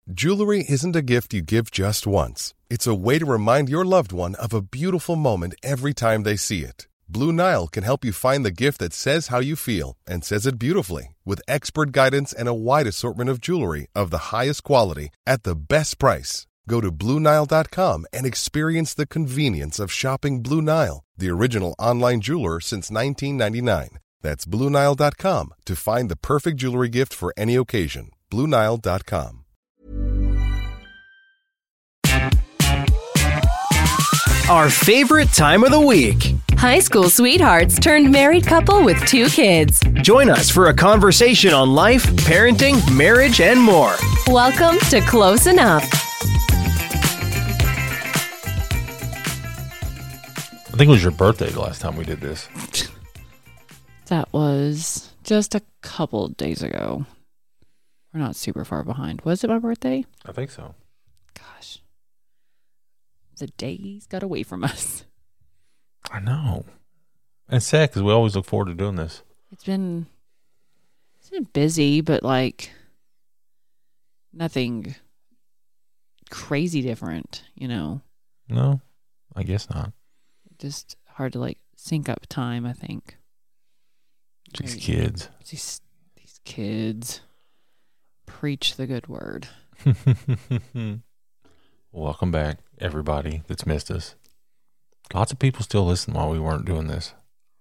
Jewelry isn't a gift you give just once. It's a way to remind your loved one of a beautiful moment every time they see it. Blue Nile can help you find the gift that says how you feel and says it beautifully, with expert guidance and a wide assortment of jewelry of the highest quality at the best price. Go to BlueNile.com and experience the convenience of shopping Blue Nile, the original online jeweler since 1999. That's BlueNile.com to find the perfect jewelry gift for any occasion. BlueNile.com. Our favorite time of the week. High school sweethearts turned married couple with 2 kids. Join us for a conversation on life, parenting, marriage, and more. Welcome to Close Enough. I think it was your birthday the last time we did this. That was just a couple of days ago. We're not super far behind. Was it my birthday? I think so. Gosh. The days got away from us. I know. And it's sad because we always look forward to doing this. It's been busy, but like nothing crazy different, you know. No, I guess not. Just hard to like sync up time, I think. These kids. These kids. Preach the good word. Welcome back, everybody that's missed us. Lots of people still listen while we weren't doing this.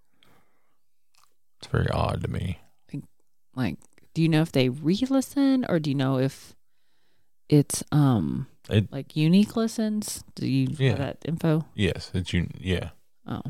It's very odd to me. Like, do you know if they re-listen or do you know if it's like unique listens? Do you have that info? Yes, yeah. Oh.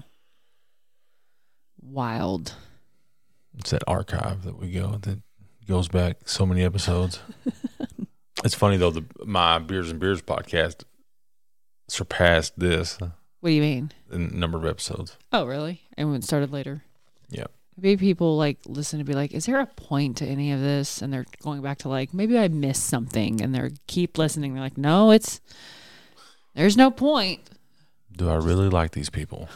Wild. It's that archive that we go that goes back so many episodes. It's funny though, my Beers and Beers podcast surpassed this. What do you mean? The number of episodes. Oh, really? And it started later? Yeah. Maybe people like listen to be like, is there a point to any of this? And they're going back to like, maybe I missed something, and they're keep listening. They're like, no, there's no point. Do I really like these people?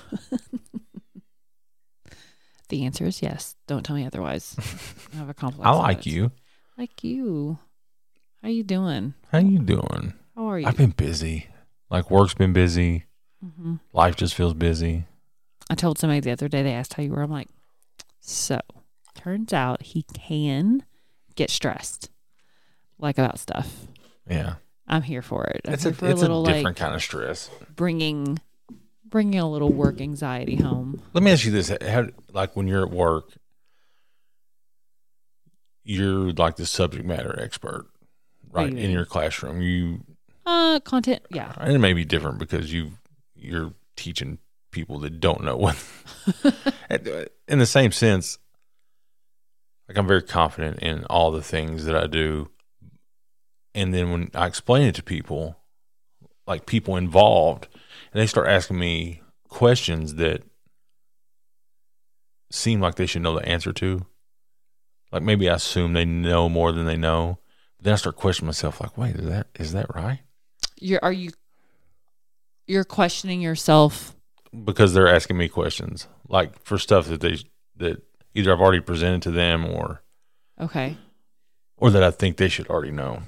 The answer is yes. Don't tell me otherwise. I have a complex. I like you. Like you. How you doing? How you doing? How are you? I've been busy. Like work's been busy. Mm-hmm. Life just feels busy. I told somebody the other day, they asked how you were. I'm like, so turns out he can get stressed, like about stuff. Yeah. I'm here for it. It's a different kind of stress. Bringing a little work anxiety home. Let me ask you this. Like when you're at work, you're like the subject matter expert, right? In your classroom. Content, yeah. And it may be different because you're teaching people that don't know what. In the same sense, like I'm very confident in all the things that I do. And then when I explain it to people, like people involved, and they start asking me questions that seem like they should know the answer to. Like maybe I assume they know more than they know. But then I start questioning myself like, wait, is that right? You're questioning yourself because they're asking me questions, like for stuff that either I've already presented to them or that I think they should already know.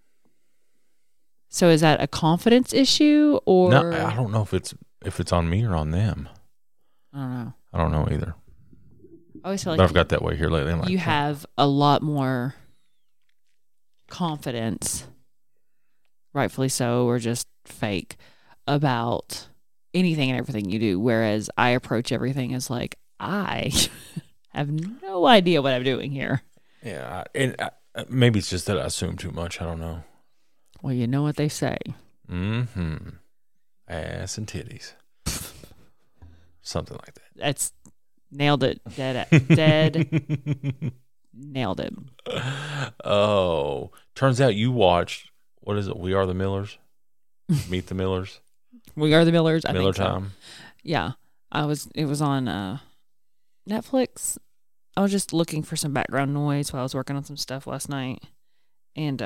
So is that a confidence issue or no? I don't know if it's on me or on them. I don't know. I don't know either. I always feel like I've got that way here lately. I'm like, you have a lot more confidence, rightfully so, or just fake, about anything and everything you do. Whereas I approach everything as like, I have no idea what I'm doing here. Yeah. And maybe it's just that I assume too much. I don't know. Well, you know what they say. Mm-hmm. Ass and titties. Something like that. That's nailed it. Dead. Nailed it. Oh, turns out you watched, what is it? We Are the Millers? Meet the Millers? We Are the Millers. I Miller think so. Time. Yeah. It was on Netflix. I was just looking for some background noise while I was working on some stuff last night. And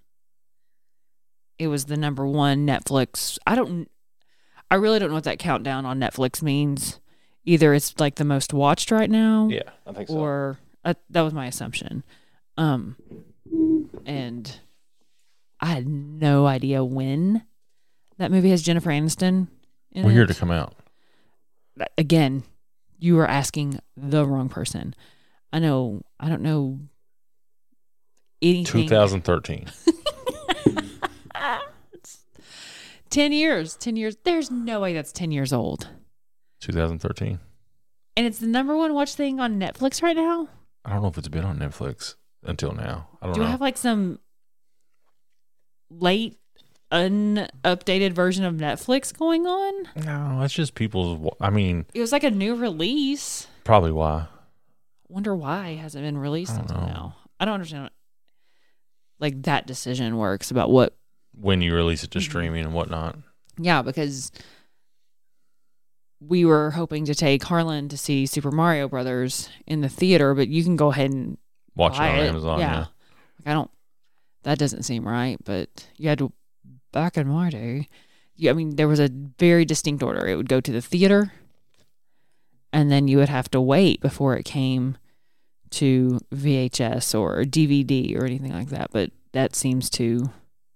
it was the number one Netflix. I really don't know what that countdown on Netflix means. Either it's like the most watched right now. Yeah, I think so. Or that was my assumption. And I had no idea when that movie has Jennifer Aniston in Weird it. to come out. Again, you were asking the wrong person. I don't know anything. 2013. 10 years. There's no way that's 10 years old. 2013. And it's the number one watch thing on Netflix right now? I don't know if it's been on Netflix until now. I don't Do know. we have like some late, unupdated version of Netflix going on? No, it's just people's. I mean, It was like a new release. probably why. Wonder why it hasn't been released I don't until know. now. I don't understand like that decision works about what. When you release it to Mm-hmm. streaming and whatnot. Yeah, because we were hoping to take Harlan to see Super Mario Brothers in the theater, but you can go ahead and Watch it buy on Amazon. Yeah. Like, I don't. That doesn't seem right, but you had to. Back in my day, I mean, there was a very distinct order. It would go to the theater, and then you would have to wait before it came to VHS or DVD or anything like that. But that seems to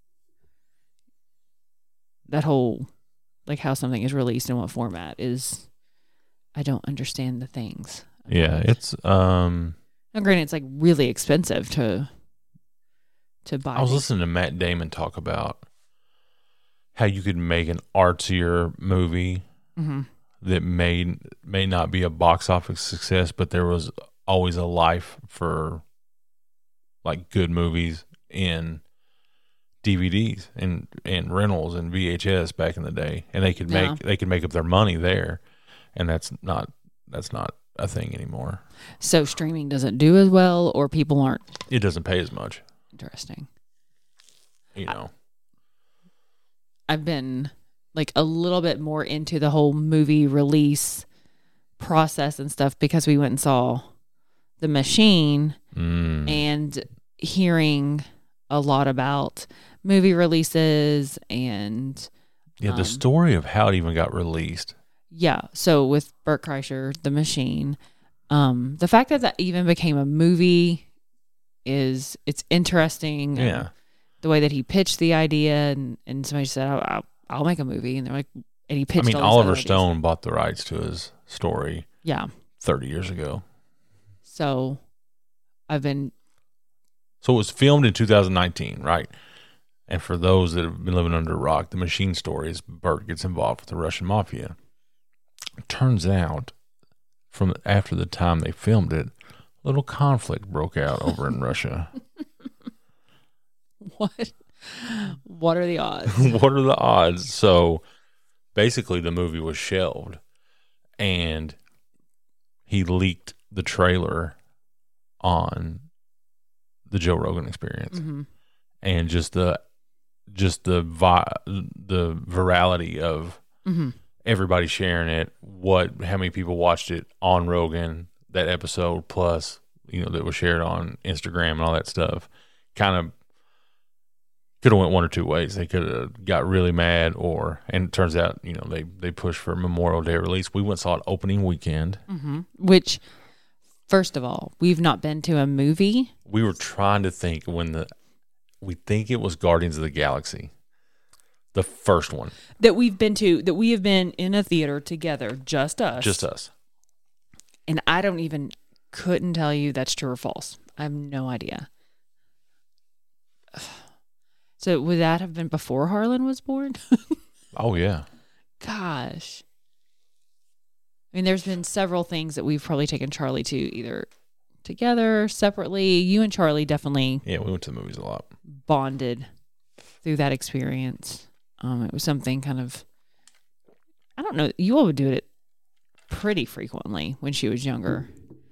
that whole like how something is released in what format is. I don't understand the things. Yeah, it's Now, granted, it's like really expensive to buy. I was these. listening to Matt Damon talk about how you could make an artsier movie Mhm. that may not be a box office success, but there was always a life for like good movies in DVDs and rentals and VHS back in the day, and they could make up their money there, and that's not a thing anymore. So streaming doesn't do as well, or people aren't It doesn't pay as much, interesting. you know. I've been like a little bit more into the whole movie release process and stuff because we went and saw The Machine and hearing a lot about movie releases and The story of how it even got released. yeah. So with Bert Kreischer, The Machine, the fact that even became a movie it's interesting. Yeah. The way that he pitched the idea and somebody said, I'll make a movie. And they're like, and he pitched I mean, all these Oliver other ideas. Stone bought the rights to his story Yeah. 30 years ago. So I've been, So it was filmed in 2019, right? And for those that have been living under a rock, the Machine story is Bert gets involved with the Russian mafia. It turns out, from after the time they filmed it, a little conflict broke out over in Russia. what are the odds? What are the odds? So basically, the movie was shelved, and he leaked the trailer on the Joe Rogan Experience, and just the virality of everybody sharing it. How many people watched it on Rogan, that episode, plus that was shared on Instagram and all that stuff. Kind of could have went one or two ways. They could have got really mad, and it turns out they pushed for Memorial Day release. We went and saw it opening weekend. Which, first of all, we've not been to a movie. We were trying to think we think it was Guardians of the Galaxy, the first one, That we've been to, that we have been in a theater together, just us. just us. And I couldn't tell you that's true or false. I have no idea. So would that have been before Harlan was born? Oh yeah, Gosh. I mean, there's been several things that we've probably taken Charlie to, either together, separately. You and Charlie definitely yeah. We went to the movies a lot. bonded through that experience. It was something kind of, I don't know, you all would do it pretty frequently when she was younger.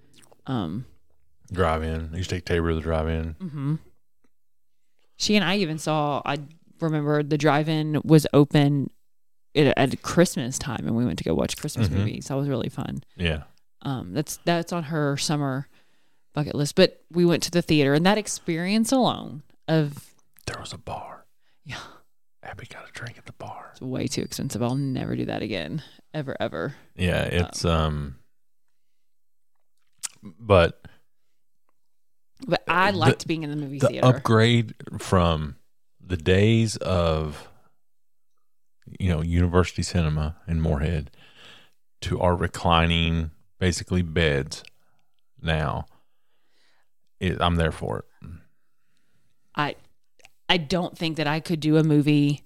Drive in. I used to take Tabor to the drive in. She and I even saw, I remember the drive-in was open at Christmas time, and we went to go watch Christmas movies. That was really fun. Yeah. That's on her summer bucket list. But we went to the theater, and that experience alone of There was a bar. Yeah. Abby got a drink at the bar. it's way too expensive. I'll never do that again, ever. Yeah, it's but But I liked being in the movie the theater. upgrade from the days of, University Cinema in Moorhead to our reclining, basically beds now, I'm there for it. I don't think that I could do a movie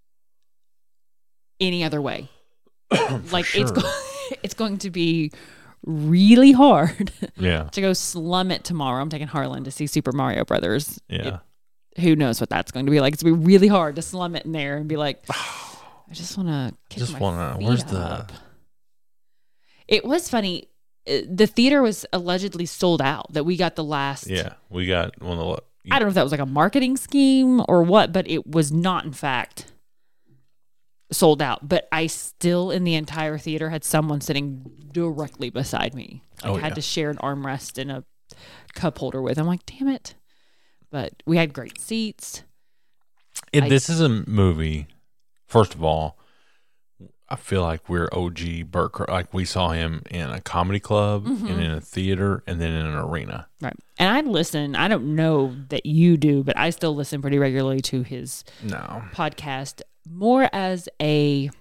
any other way. Like sure. it's going to be really hard Yeah. to go slum it tomorrow. I'm taking Harlan to see Super Mario Brothers. Yeah. Who knows what that's going to be like. It's going to be really hard to slum it in there and be like, I just want to kick my feet where's up. It was funny. The theater was allegedly sold out, that we got the last. Yeah. We got one of the. I don't know if that was like a marketing scheme or what, but it was not, in fact, sold out. But I still, in the entire theater, had someone sitting directly beside me. I had to share an armrest and a cup holder with. I'm like, damn it. But we had great seats. This is a movie. First of all, I feel like we're OG Burt. Like, we saw him in a comedy club and in a theater and then in an arena. Right. And I listen. I don't know that you do, but I still listen pretty regularly to his podcast, more as I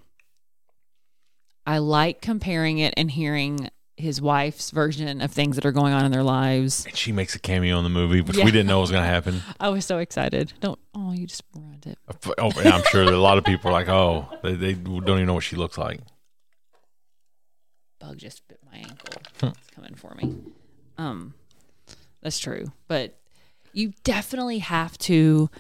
like comparing it and hearing his wife's version of things that are going on in their lives. And she makes a cameo in the movie, which we didn't know was going to happen. I was so excited. You just ruined it. Oh, yeah, I'm sure that a lot of people are like, they don't even know what she looks like. Bug just bit my ankle. It's coming for me. That's true. But you definitely have to,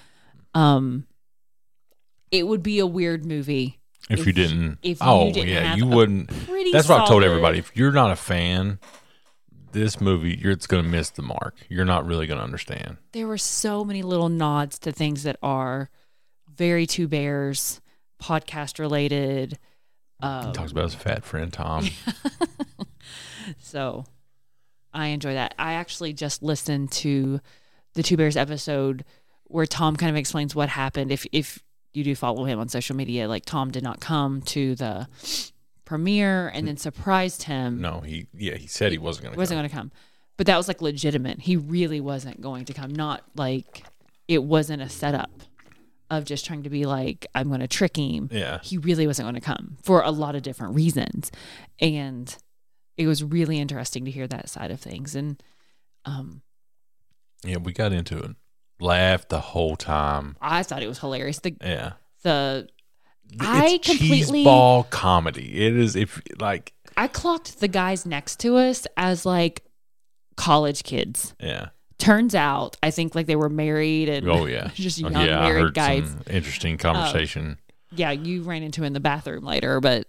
it would be a weird movie. If you didn't. If you didn't have you wouldn't. That's what I've told everybody. If you're not a fan, this movie, it's going to miss the mark. You're not really going to understand. There were so many little nods to things that are very Two Bears podcast related. He talks about his fat friend, Tom. So I enjoy that. I actually just listened to the Two Bears episode where Tom kind of explains what happened. If you do follow him on social media, like, Tom did not come to the premiere and then surprised him. No, he said he wasn't going to come. But that was like legitimate. He really wasn't going to come. Not like it wasn't a setup of just trying to be like, I'm going to trick him. Yeah. He really wasn't going to come for a lot of different reasons. And it was really interesting to hear that side of things. And we got into it. Laughed the whole time. I thought it was hilarious. It's completely cheeseball comedy. It is. I clocked the guys next to us as like college kids. Yeah. Turns out, I think like they were married and just young married I heard guys. Some interesting conversation. Yeah, you ran into him in the bathroom later, but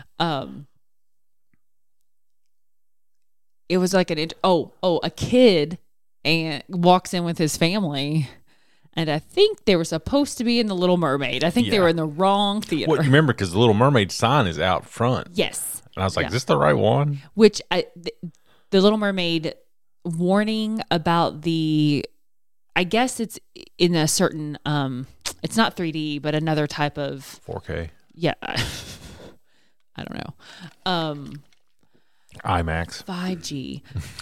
it was like a kid and walks in with his family, and I think they were supposed to be in The Little Mermaid. I think they were in the wrong theater. Well, you remember, because the Little Mermaid sign is out front. Yes. And I was like, is this the right one? Which the Little Mermaid warning about I guess it's in a certain, it's not 3D, but another type of 4K. Yeah. I don't know. IMAX. 5G.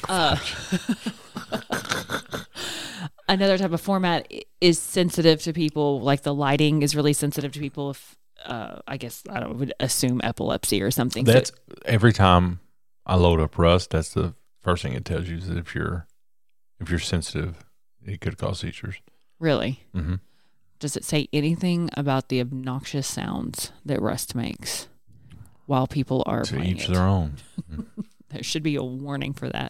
Another type of format is sensitive to people. Like, the lighting is really sensitive to people if, I guess, I would assume epilepsy or something. That's every time I load up Rust, that's the first thing it tells you, is that if you're sensitive, it could cause seizures. Really? Mm-hmm. Does it say anything about the obnoxious sounds that Rust makes while people are to playing each it? their own. There should be a warning for that.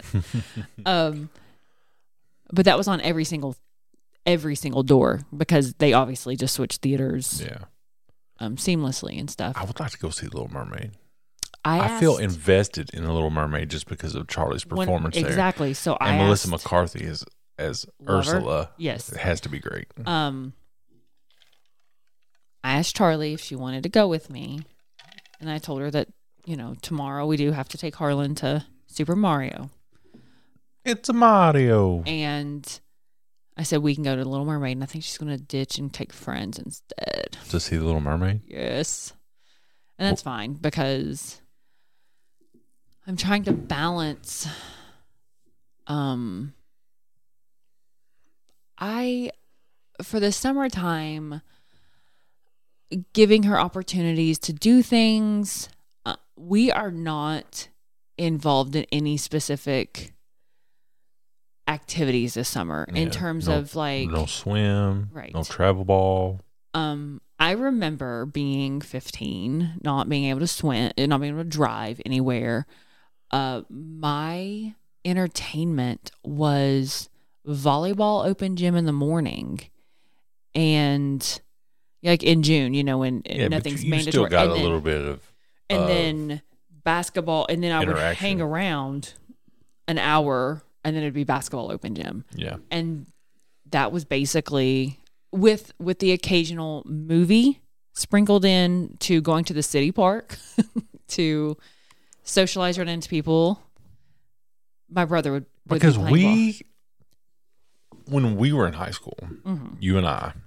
But that was on every single door, because they obviously just switched theaters. Yeah. Seamlessly and stuff. I would like to go see The Little Mermaid. I feel invested in The Little Mermaid just because of Charlie's performance there. Exactly. So and Melissa McCarthy as Ursula. Yes. It has to be great. I asked Charlie if she wanted to go with me, and I told her that, tomorrow we do have to take Harlan to Super Mario. It's a Mario. And I said, we can go to The Little Mermaid, and I think she's going to ditch and take friends instead. To see The Little Mermaid? Yes. And that's fine, because I'm trying to balance. I for the summertime, giving her opportunities to do things. We are not involved in any specific activities this summer in terms of like no swim, right. no travel ball. I remember being 15, not being able to swim, not being able to drive anywhere. My entertainment was volleyball open gym in the morning, and like in June, when nothing's you mandatory. Still got and a little bit of, and then basketball, and then I would hang around an hour, and then it'd be basketball open gym. Yeah, and that was basically with the occasional movie sprinkled in to going to the city park to socialize, run into people. My brother would because be when we were in high school, you and I,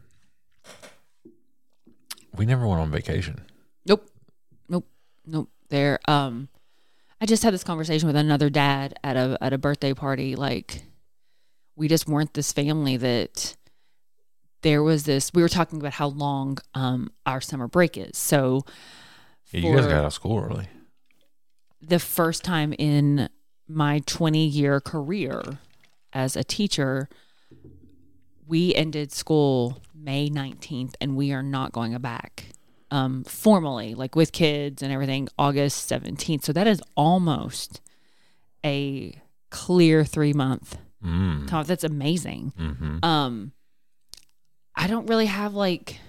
we never went on vacation. Nope. There, I just had this conversation with another dad at a birthday party. Like, we just weren't this family that there was this. We were talking about how long our summer break is. So, you guys got out of school early. The first time in my 20-year career as a teacher, we ended school May 19th, and we are not going back formally, like with kids and everything, August 17th. So that is almost a clear 3-month time. That's amazing. Mm-hmm. I don't really have like,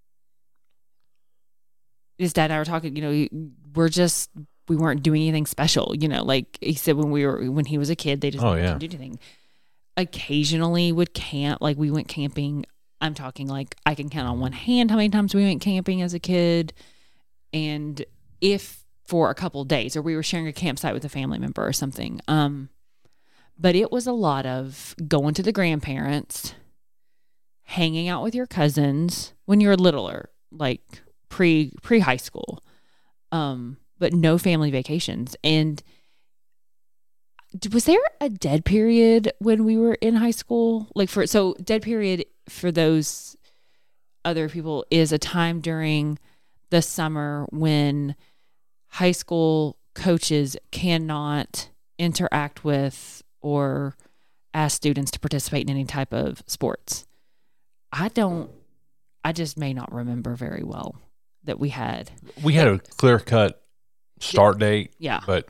his dad and I were talking, we weren't doing anything special, like he said, when he was a kid, they just didn't do anything. Occasionally would camp, like we went camping. I'm talking like I can count on one hand how many times we went camping as a kid. And if for a couple of days, or we were sharing a campsite with a family member or something. But it was a lot of going to the grandparents, hanging out with your cousins when you were littler, like pre high school. But no family vacations. And was there a dead period when we were in high school? So dead period for those other people is a time during the summer when high school coaches cannot interact with or ask students to participate in any type of sports. I just may not remember very well that we had. We had a clear-cut start date. Yeah. But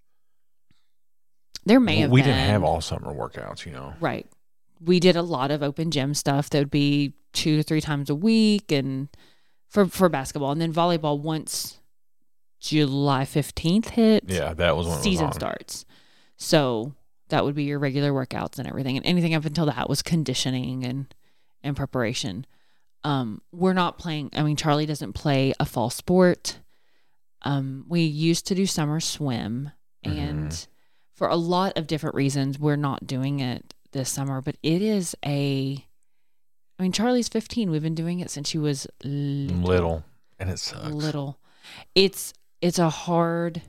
there may have been. We didn't have all summer workouts, Right. We did a lot of open gym stuff that would be 2 to 3 times a week, and for basketball. And then volleyball, once July 15th hits, that was when season it was on. starts. So that would be your regular workouts and everything. And anything up until that was conditioning and preparation. We're not playing. I mean, Charlie doesn't play a fall sport. We used to do summer swim, and for a lot of different reasons, we're not doing it this summer. But it is Charlie's 15. We've been doing it since she was little, and it sucks. Little. It's a hard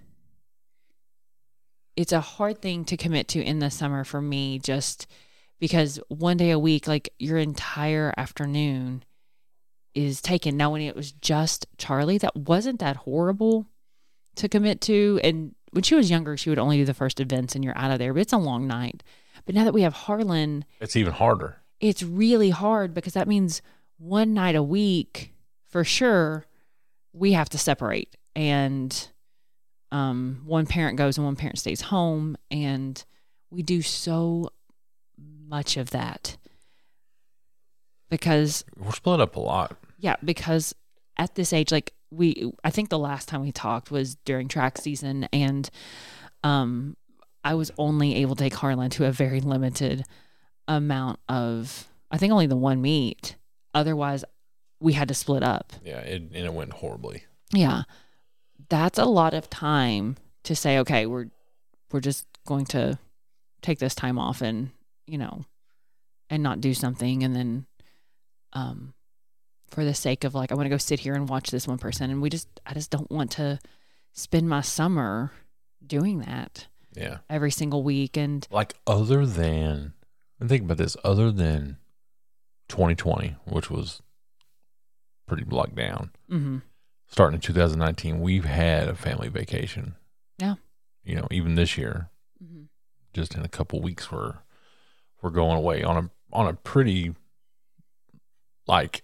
thing to commit to in the summer for me, just because one day a week, like your entire afternoon is taken. Now, when it was just Charlie, that wasn't that horrible to commit to. And when she was younger, she would only do the first events and you're out of there. But it's a long night. But now that we have Harlan, it's even harder. It's really hard because that means one night a week for sure we have to separate. And one parent goes and one parent stays home. And we do so much of that because we're split up a lot. Yeah, because at this age, like I think the last time we talked was during track season, and I was only able to take Harlan to a very limited amount of, I think only the one meet. Otherwise, we had to split up. Yeah, it went horribly. Yeah, that's a lot of time to say, okay, we're just going to take this time off and and not do something, and then for the sake of like, I want to go sit here and watch this one person, and I just don't want to spend my summer doing that. Yeah, every single week. And like, other than 2020, which was pretty locked down. Mm-hmm. Starting in 2019, we've had a family vacation. Yeah. You know, even this year, Mm-hmm. just in a couple weeks, we're going away on a pretty like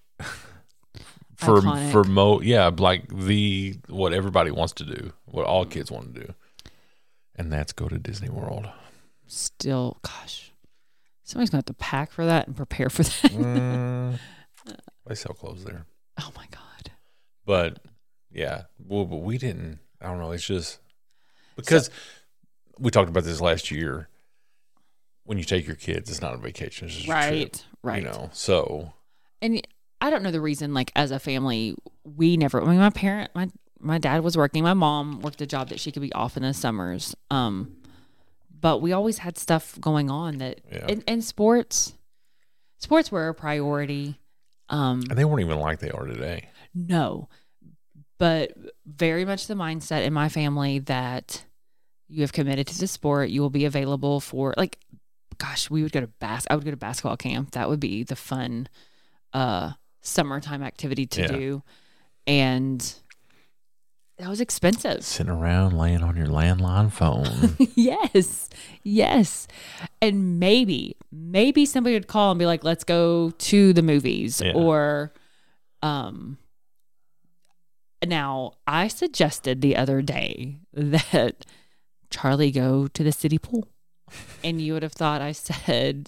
Iconic. like what everybody wants to do, what all kids want to do, and that's go to Disney World. Still, gosh, somebody's gonna have to pack for that and prepare for that. They sell clothes there. Oh my God. But yeah, well, but we didn't. I don't know. It's just because we talked about this last year. When you take your kids, it's not a vacation. It's just a trip, Right. You know, so. And I don't know the reason, like, as a family, we never, I mean, my dad was working. My mom worked a job that she could be off in the summers. But we always had stuff going on that, and sports were a priority. And they weren't even like they are today. No, but very much the mindset in my family that you have committed to the sport, you will be available for, like, gosh, I would go to basketball camp. That would be the fun summertime activity to do. And that was expensive. Sitting around laying on your landline phone. Yes. And maybe somebody would call and be like, let's go to the movies. Yeah. Or now I suggested the other day that Charlie go to the city pool. And you would have thought I said,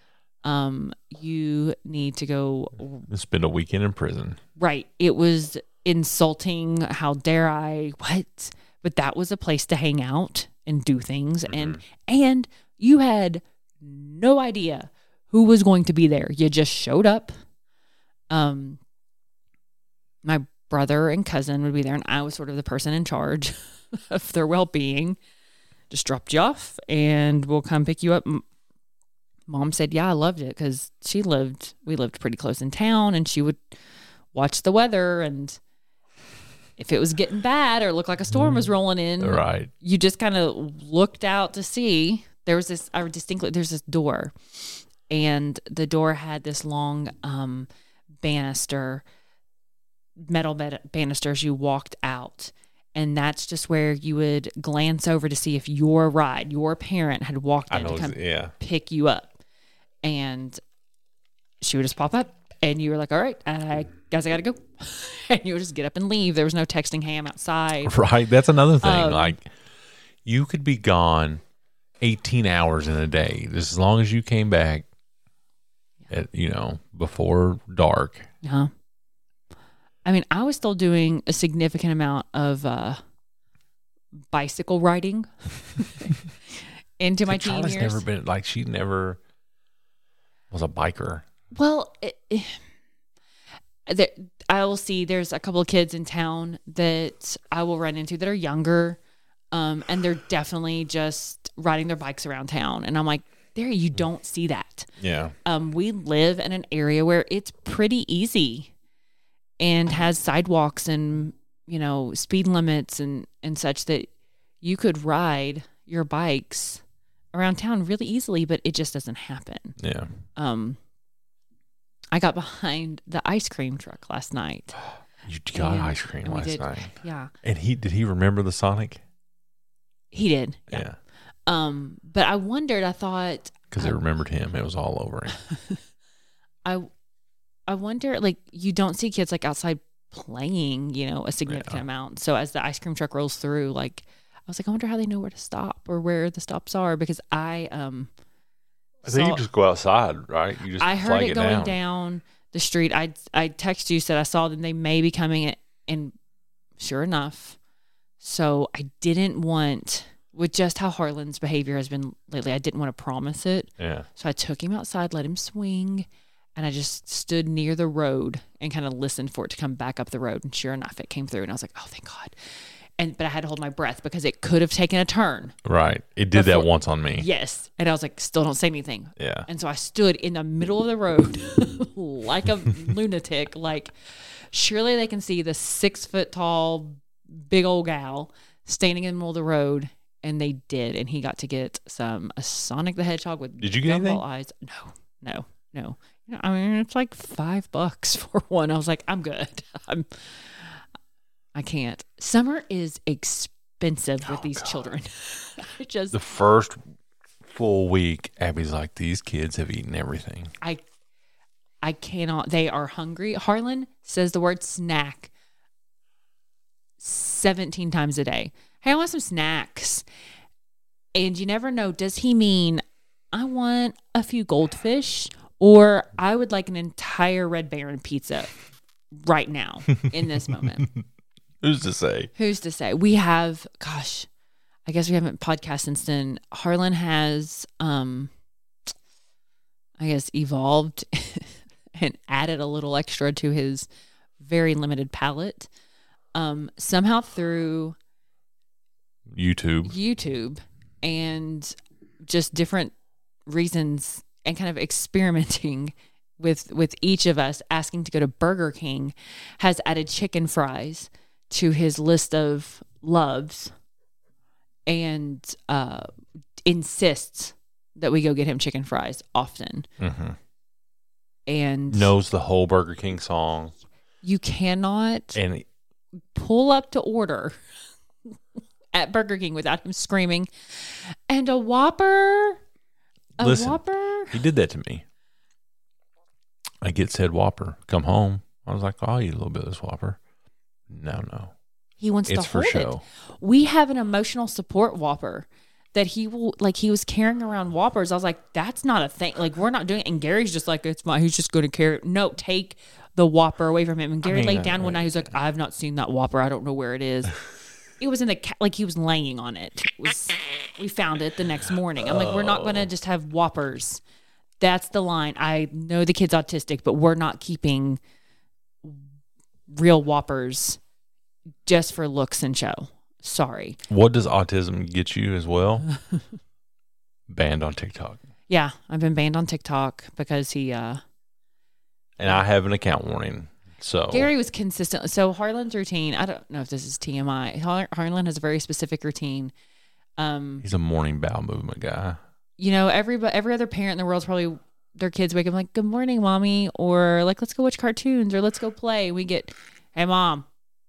you need to go Spend a weekend in prison. Right. It was insulting. How dare I? What? But that was a place to hang out and do things. And you had no idea who was going to be there. You just showed up. My brother and cousin would be there, and I was sort of the person in charge of their well-being. Just dropped you off, and we'll come pick you up. Mom said, yeah, I loved it because we lived pretty close in town, and she would watch the weather, and if it was getting bad or looked like a storm was rolling in, right, you just kind of looked out to see. There's this door, and the door had this long metal banister as you walked out. And that's just where you would glance over to see if your parent had walked in to come pick you up. And she would just pop up, and you were like, all right, I guess I got to go. And you would just get up and leave. There was no texting, hey, I'm outside. Right. That's another thing. Like, you could be gone 18 hours in a day, just as long as you came back at, before dark. Yeah. I mean, I was still doing a significant amount of bicycle riding into my teen Charlie's years. never been, she never was a biker. Well, I will see there's a couple of kids in town that I will run into that are younger, and they're definitely just riding their bikes around town. And I'm like, you don't see that. Yeah. We live in an area where it's pretty easy and has sidewalks and, speed limits and such that you could ride your bikes around town really easily, but it just doesn't happen. Yeah. I got behind the ice cream truck last night. You got ice cream last night. Yeah. And did he remember the Sonic? He did. Yeah. But I thought, because it remembered him. It was all over him. I wonder, you don't see kids outside playing, a significant amount. So as the ice cream truck rolls through, I was like, I wonder how they know where to stop or where the stops are, because I think you just go outside, right? You just I heard it going down the street. I texted you, said I saw them. They may be coming, and sure enough. So I didn't want, with just how Harlan's behavior has been lately, I didn't want to promise it. Yeah. So I took him outside, let him swing. And I just stood near the road and kind of listened for it to come back up the road. And sure enough, it came through. And I was like, oh, thank God. But I had to hold my breath because it could have taken a turn. Right. It did that once on me. Yes. And I was like, still don't say anything. Yeah. And so I stood in the middle of the road like a lunatic. Surely they can see the 6 foot tall, big old gal standing in the middle of the road. And they did. And he got to get a Sonic the Hedgehog with Did you get anything? eyes. No. I mean, it's like $5 for one. I was like, I'm good. I can't. Summer is expensive with these children. The first full week, Abby's like, these kids have eaten everything. I cannot. They are hungry. Harlan says the word snack 17 times a day. Hey, I want some snacks. And you never know, does he mean I want a few goldfish or I would like an entire Red Baron pizza right now in this moment? Who's to say? Who's to say? We have, gosh, I guess we haven't podcasted since then. Harlan has, I guess, evolved and added a little extra to his very limited palate. Somehow through YouTube and just different reasons and kind of experimenting with each of us asking to go to Burger King, has added chicken fries to his list of loves and insists that we go get him chicken fries often. Mm-hmm. And knows the whole Burger King song. You cannot and pull up to order at Burger King without him screaming, and a Whopper? Listen, Whopper? He did that to me. I get said Whopper. Come home. I was like, oh, I'll eat a little bit of this Whopper. No. He wants it's to hold for show. It. We have an emotional support Whopper that he will, like, he was carrying around Whoppers. I was like, that's not a thing. Like, we're not doing it. And Gary's just like, it's fine. He's just going to carry. No, take the Whopper away from him. And Gary laid down one night. He was like, I've not seen that Whopper. I don't know where it is. It was in the, like, he was laying on it. We found it the next morning. I'm like, we're not going to just have Whoppers. That's the line. I know the kid's autistic, but we're not keeping real Whoppers just for looks and show. Sorry. What does autism get you as well? Banned on TikTok. Yeah, I've been banned on TikTok because he... And I have an account warning. So Gary was consistent. So Harlan's routine, I don't know if this is TMI. Harlan has a very specific routine. He's a morning bowel movement guy. You know, every other parent in the world's probably, their kids wake up like, good morning, mommy. Or like, let's go watch cartoons or let's go play. We get, hey, mom,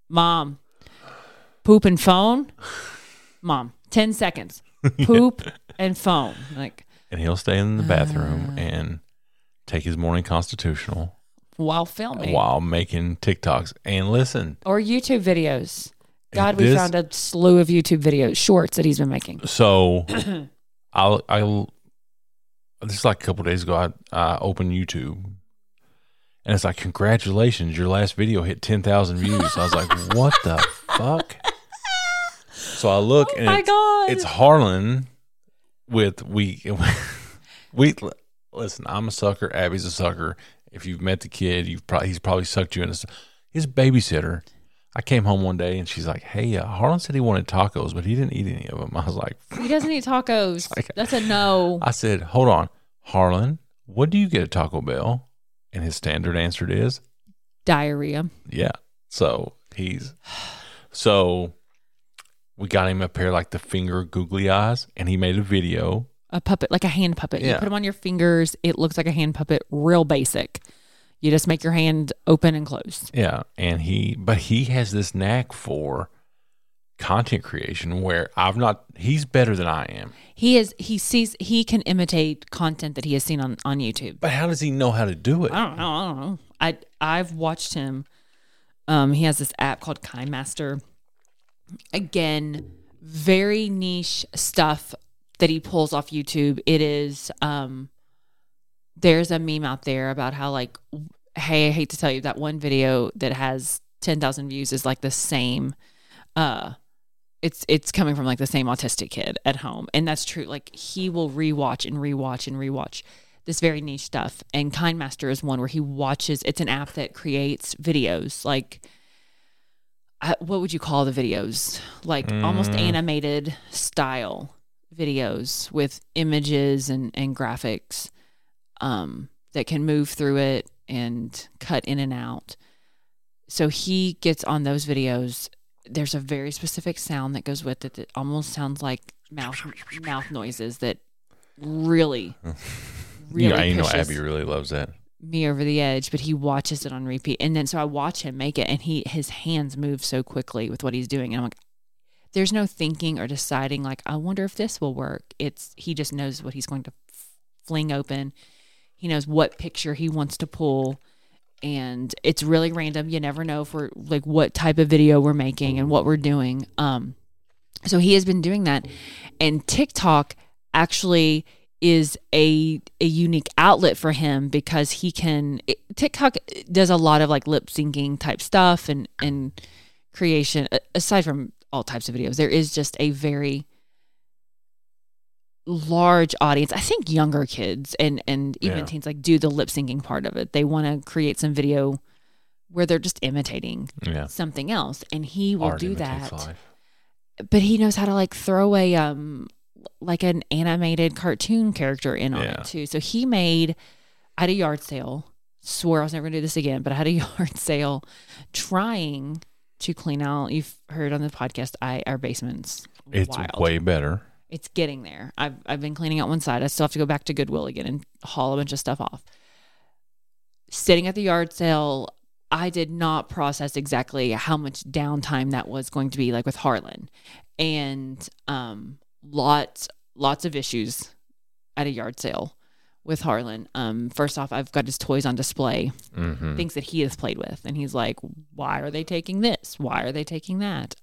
poop and phone. Mom, 10 seconds. Poop and phone. Like, and he'll stay in the bathroom and take his morning constitutional. While filming. While making TikToks. And listen. Or YouTube videos. God, we found a slew of YouTube videos, shorts that he's been making. So, this is like a couple of days ago, I opened YouTube. And it's like, congratulations, your last video hit 10,000 views. I was like, what the fuck? So I look and it's Harlan with, listen, I'm a sucker. Abby's a sucker. If you've met the kid, he's probably sucked you into. His babysitter. I came home one day and she's like, "Hey, Harlan said he wanted tacos, but he didn't eat any of them." I was like, "He doesn't eat tacos. That's a no." I said, "Hold on, Harlan. What do you get at Taco Bell?" And his standard answer is diarrhea. Yeah. So we got him a pair like the finger googly eyes, and he made a video. A puppet, like a hand puppet. Yeah. You put them on your fingers. It looks like a hand puppet, real basic. You just make your hand open and close. Yeah. And he has this knack for content creation where he's better than I am. He can imitate content that he has seen on YouTube. But how does he know how to do it? I don't know. I've watched him. He has this app called KindMaster. Again, very niche stuff that he pulls off YouTube. It is, there's a meme out there about how, like, hey, I hate to tell you, that one video that has 10,000 views is like the same, it's coming from like the same autistic kid at home. And that's true. Like, he will rewatch this very niche stuff. And KindMaster is one where he watches, it's an app that creates videos, like, what would you call the videos? Like almost animated style videos with images and graphics that can move through it and cut in and out. So he gets on those videos. There's a very specific sound that goes with it that almost sounds like mouth noises that really yeah, you know Abby really loves that. me over the edge, but he watches it on repeat. And then so I watch him make it, and his hands move so quickly with what he's doing. And I'm like, there's no thinking or deciding, like, I wonder if this will work. He just knows what he's going to fling open. He knows what picture he wants to pull. And it's really random. You never know if we're like what type of video we're making and what we're doing. So he has been doing that. And TikTok actually is a unique outlet for him because TikTok does a lot of like lip syncing type stuff and creation. Aside from all types of videos, there is just a very large audience. I think younger kids and even teens like do the lip syncing part of it. They want to create some video where they're just imitating something else, and he will do that. Life. But he knows how to like throw a like an animated cartoon character in on it too. So he made, I had a yard sale, swore I was never gonna do this again, but I had a yard sale trying to clean out. You've heard on the podcast, our basement's it's wild. Way better. It's getting there. I've been cleaning out one side. I still have to go back to Goodwill again and haul a bunch of stuff off. Sitting at the yard sale, I did not process exactly how much downtime that was going to be, like with Harlan, and lots of issues at a yard sale with Harlan. First off, I've got his toys on display, things that he has played with, and he's like, "Why are they taking this? Why are they taking that?"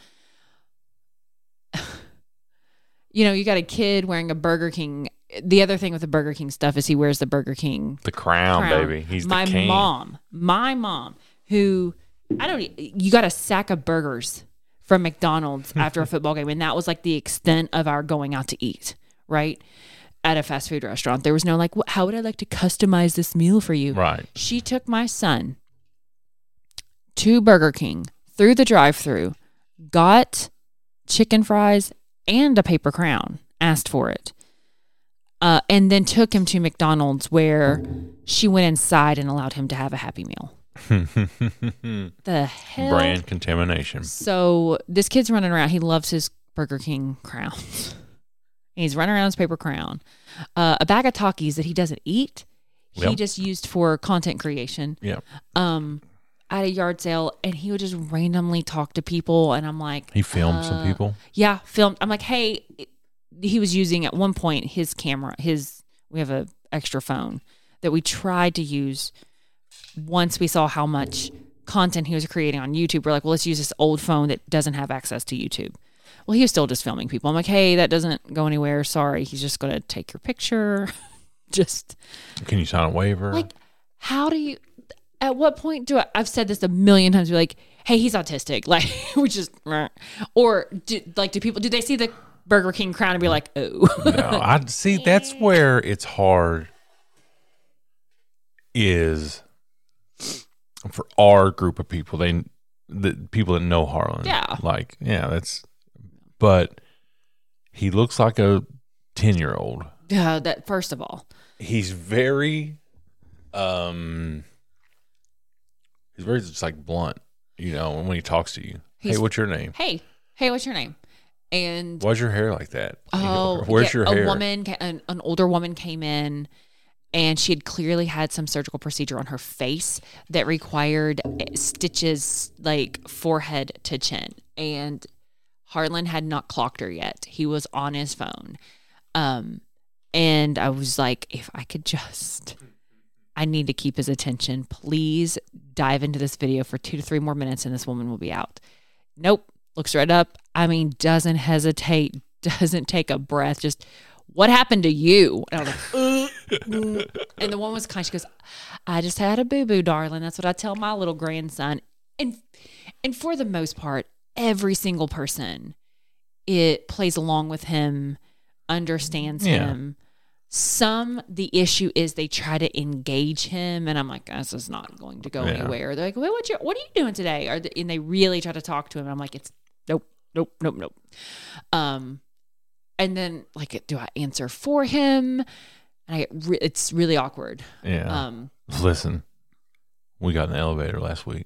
You know, you got a kid wearing a Burger King. The other thing with the Burger King stuff is he wears the Burger King crown. Baby. He's the king. My mom, who you got a sack of burgers from McDonald's after a football game, and that was like the extent of our going out to eat, right? At a fast food restaurant. There was no like, how would I like to customize this meal for you? Right. She took my son to Burger King through the drive-thru, got chicken fries and a paper crown, asked for it. And then took him to McDonald's where she went inside and allowed him to have a Happy Meal. The hell? Brand contamination. So this kid's running around. He loves his Burger King crowns. He's running around his paper crown. A bag of Takis that he doesn't eat. He just used for content creation. Yeah. At a yard sale, and he would just randomly talk to people, and I'm like, he filmed some people. Yeah, filmed. I'm like, hey, he was using at one point his camera. We have a extra phone that we tried to use. Once we saw how much content he was creating on YouTube, we're like, well, let's use this old phone that doesn't have access to YouTube. Well, he was still just filming people. I'm like, hey, that doesn't go anywhere. Sorry, he's just going to take your picture. Just. Can you sign a waiver? Like, how do you? At what point I've said this a million times, be like, hey, he's autistic. Like, we just, or do people, do they see the Burger King crown and be like, oh. No, I see. That's where it's hard is for our group of people, the people that know Harlan. Yeah. Like, but he looks like a 10-year-old. Yeah, that first of all. He's very, he's very just like blunt, you know, when he talks to you. Hey, what's your name? Hey, what's your name? And why's your hair like that? Oh, where's your hair? A woman, an older woman came in, and she had clearly had some surgical procedure on her face that required stitches like forehead to chin. And Harlan had not clocked her yet. He was on his phone. And I was like, if I could just, I need to keep his attention. Please dive into this video for 2 to 3 more minutes and this woman will be out. Nope. Looks right up. I mean, doesn't hesitate, doesn't take a breath. Just, what happened to you? And I was like, and the one was kind. She goes, I just had a boo-boo, darling. That's what I tell my little grandson. And for the most part, every single person, it plays along with him, understands him. The issue is they try to engage him, and I'm like, this is not going to go anywhere. They're like, well, what are you doing today? And they really try to talk to him. And I'm like, it's nope. And then like, do I answer for him? And it's really awkward. Yeah. Listen, we got in the elevator last week,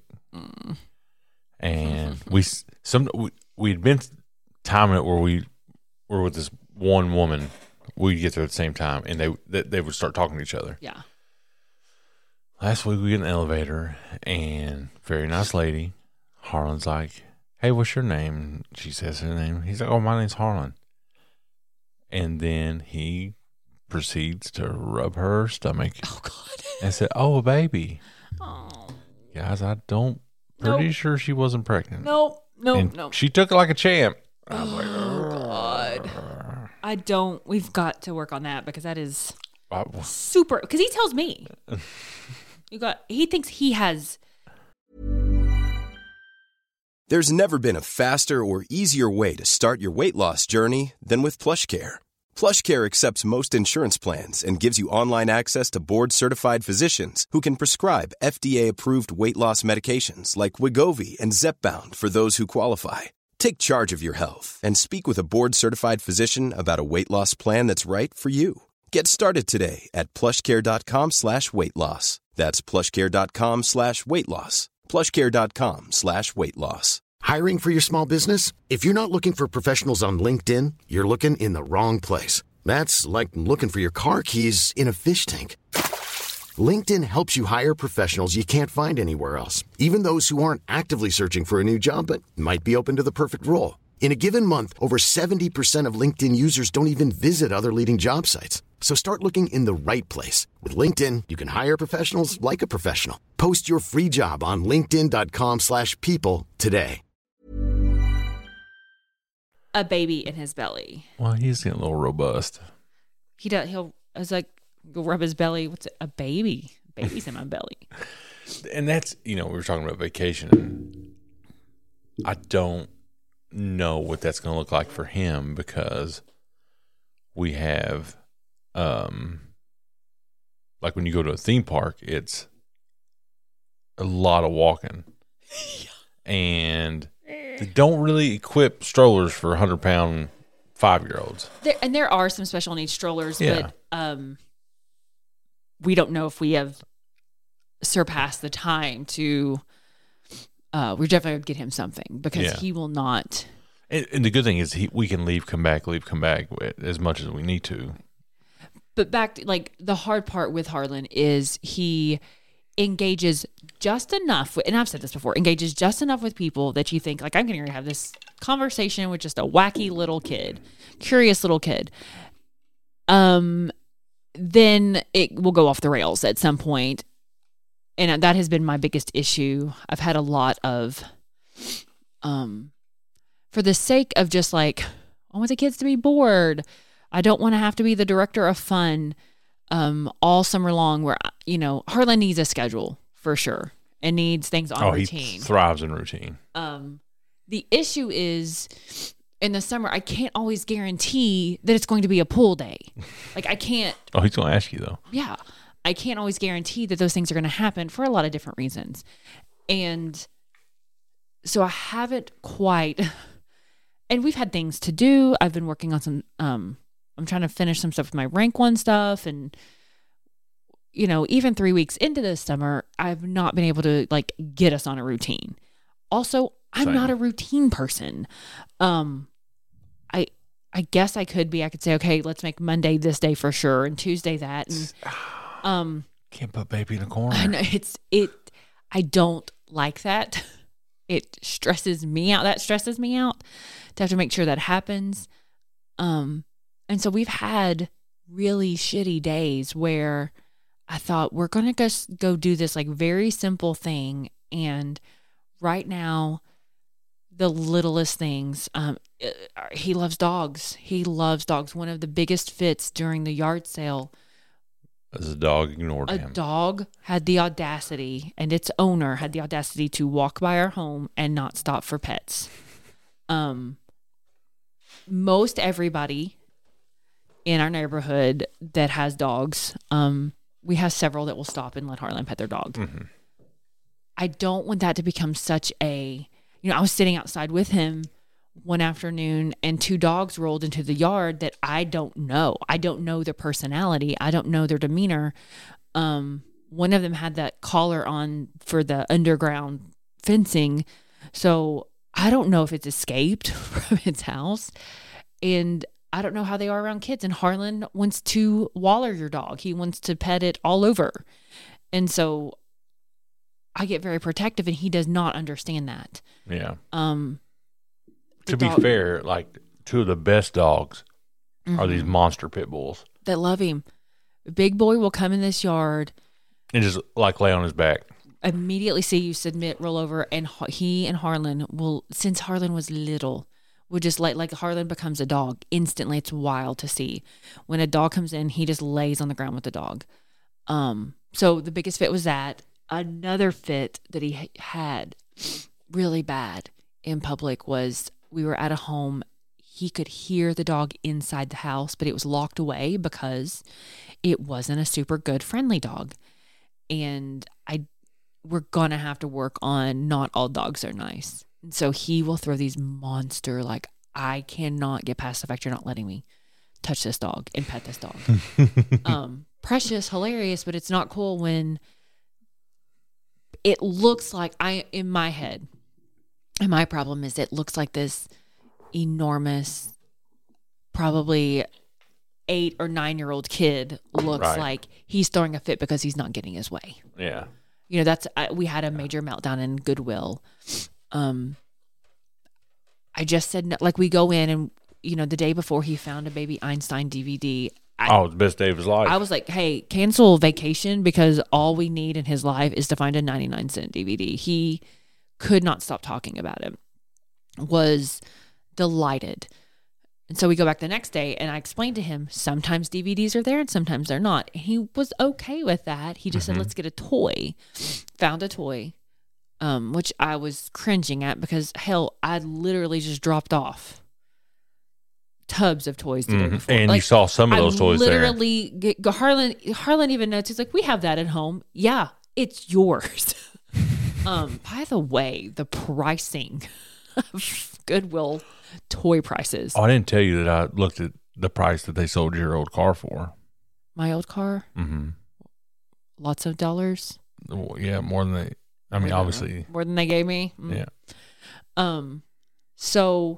and we'd been timing it where we were with this one woman. We'd get there at the same time, and they would start talking to each other. Yeah. last week we get in the elevator, and very nice lady, Harlan's like, hey, what's your name? She says her name. He's like, oh, my name's Harlan. And then he proceeds to rub her stomach. Oh, God. And said, oh, a baby. Oh. Guys, pretty Nope. sure she wasn't pregnant. Nope. And she took it like a champ. I was like, God. We've got to work on that because that is oh. super, because he tells me. He thinks he has. There's never been a faster or easier way to start your weight loss journey than with PlushCare. PlushCare accepts most insurance plans and gives you online access to board-certified physicians who can prescribe FDA-approved weight loss medications like Wegovy and Zepbound for those who qualify. Take charge of your health and speak with a board-certified physician about a weight loss plan that's right for you. Get started today at plushcare.com/weight-loss. That's plushcare.com/weight-loss. plushcare.com/weight-loss. Hiring for your small business? If you're not looking for professionals on LinkedIn, you're looking in the wrong place. That's like looking for your car keys in a fish tank. LinkedIn helps you hire professionals you can't find anywhere else, even those who aren't actively searching for a new job but might be open to the perfect role. In a given month, over 70% of LinkedIn users don't even visit other leading job sites. So start looking in the right place. With LinkedIn, you can hire professionals like a professional. Post your free job on linkedin.com/people today. A baby in his belly. Well, he's getting a little robust. I was like, go rub his belly. What's it? A baby? Baby's in my belly. And that's, we were talking about vacation. And I don't know what that's going to look like for him because we have, like when you go to a theme park, it's a lot of walking. And they don't really equip strollers for 100-pound 5-year-olds. There are some special needs strollers, Yeah. but we don't know if we have surpassed the time to. We're definitely going to get him something because he will not. And the good thing is we can leave, come back as much as we need to. But back to, like, the hard part with Harlan is he engages just enough, and I've said this before, engages just enough with people that you think, like, I'm going to have this conversation with just a wacky little kid, curious little kid. Then it will go off the rails at some point. And that has been my biggest issue. I've had a lot of, for the sake of just like, I want the kids to be bored. I don't want to have to be the director of fun all summer long where, Harlan needs a schedule for sure and needs things on routine. He thrives in routine. The issue is in the summer, I can't always guarantee that it's going to be a pool day. Like I can't. Oh, he's going to ask you though. Yeah. I can't always guarantee that those things are going to happen for a lot of different reasons. And so I haven't quite, and we've had things to do. I've been working on some, I'm trying to finish some stuff with my rank 1 stuff. And, even 3 weeks into this summer, I've not been able to like get us on a routine. Also, I'm not a routine person. I guess I could be, I could say, okay, let's make Monday this day for sure. And Tuesday that. And, can't put baby in a corner. I know I don't like that. It stresses me out. That stresses me out to have to make sure that happens. And so we've had really shitty days where I thought we're going to just go do this like very simple thing. And right now, the littlest things, he loves dogs. He loves dogs. One of the biggest fits during the yard sale, as a dog ignored him. A dog had the audacity, and its owner had the audacity to walk by our home and not stop for pets. Most everybody in our neighborhood that has dogs, we have several that will stop and let Harlan pet their dog. Mm-hmm. I don't want that to become such a, I was sitting outside with him one afternoon and 2 dogs rolled into the yard that I don't know. I don't know their personality. I don't know their demeanor. One of them had that collar on for the underground fencing. So I don't know if it's escaped from its house. And I don't know how they are around kids. And Harlan wants to waller your dog. He wants to pet it all over. And so I get very protective, and he does not understand that. Yeah. The To be dog- fair, like 2 of the best dogs are these monster pit bulls. that love him. Big boy will come in this yard, And just like lay on his back. immediately see you submit, roll over, and he and Harlan will, since Harlan was little, would just like Harlan becomes a dog instantly. It's wild to see. When a dog comes in, he just lays on the ground with the dog. So the biggest fit was that. Another fit that he had really bad in public was we were at a home. He could hear the dog inside the house, but it was locked away because it wasn't a super good friendly dog. And we're going to have to work on not all dogs are nice. And so he will throw these monster, like, I cannot get past the fact you're not letting me touch this dog and pet this dog. Precious, hilarious, but it's not cool when it looks like in my head, and my problem is it looks like this enormous, probably 8 or 9-year-old kid looks Right. like he's throwing a fit because he's not getting his way. Yeah. You know, we had a major meltdown in Goodwill. I just said, no, like, we go in and, you know, the day before he found a Baby Einstein DVD. It's the best day of his life. I was like, hey, cancel vacation because all we need in his life is to find a 99-cent DVD. He could not stop talking about it. Was delighted. And so we go back the next day and I explained to him, sometimes DVDs are there and sometimes they're not. And he was okay with that. He just said, let's get a toy. Found a toy, which I was cringing at because, hell, I literally just dropped off tubs of toys the day before. And you saw some of those toys there. Literally, Harlan even notes, he's like, we have that at home. Yeah, it's yours. By the way, the pricing of Goodwill toy prices. Oh, I didn't tell you that I looked at the price that they sold your old car for. My old car? Mm-hmm. Lots of dollars? Well, yeah, more than they, I mean, obviously. More than they gave me? Yeah. So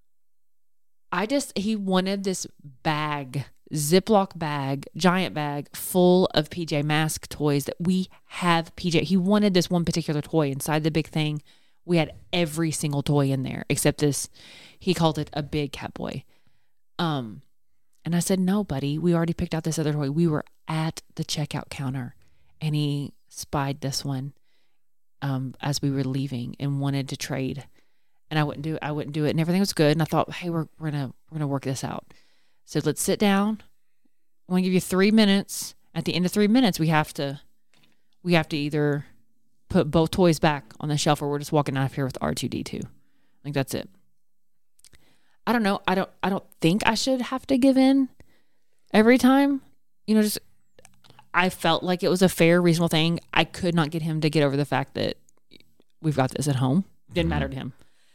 he wanted this bag, Ziploc bag, giant bag, full of PJ Masks toys that we have PJ. He wanted this one particular toy inside the big thing. We had every single toy in there except this. He called it a big Catboy. And I said, no, buddy, we already picked out this other toy. We were at the checkout counter and he spied this one as we were leaving and wanted to trade. And I wouldn't do it. And everything was good. And I thought, hey, we're gonna work this out. So let's sit down. I'm gonna give you 3 minutes. At the end of 3 minutes, we have to either put both toys back on the shelf or we're just walking out of here with R2-D2. Like, that's it. I don't know. I don't think I should have to give in every time. You know, just I felt like it was a fair, reasonable thing. I could not get him to get over the fact that we've got this at home. Didn't matter to him.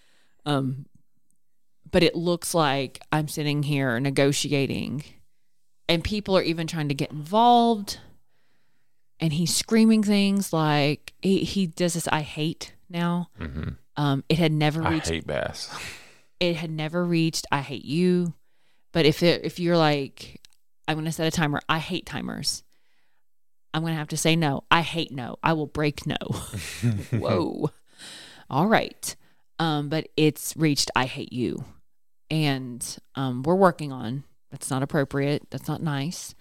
But it looks like I'm sitting here negotiating and people are even trying to get involved and he's screaming things like he does this I hate now. It had never reached I hate bass. It had never reached I hate you. But if you're like, I'm going to set a timer. I hate timers. I'm going to have to say no. I hate no. I will break no. Whoa. All right. But it's reached I hate you. And we're working on. That's not appropriate. That's not nice.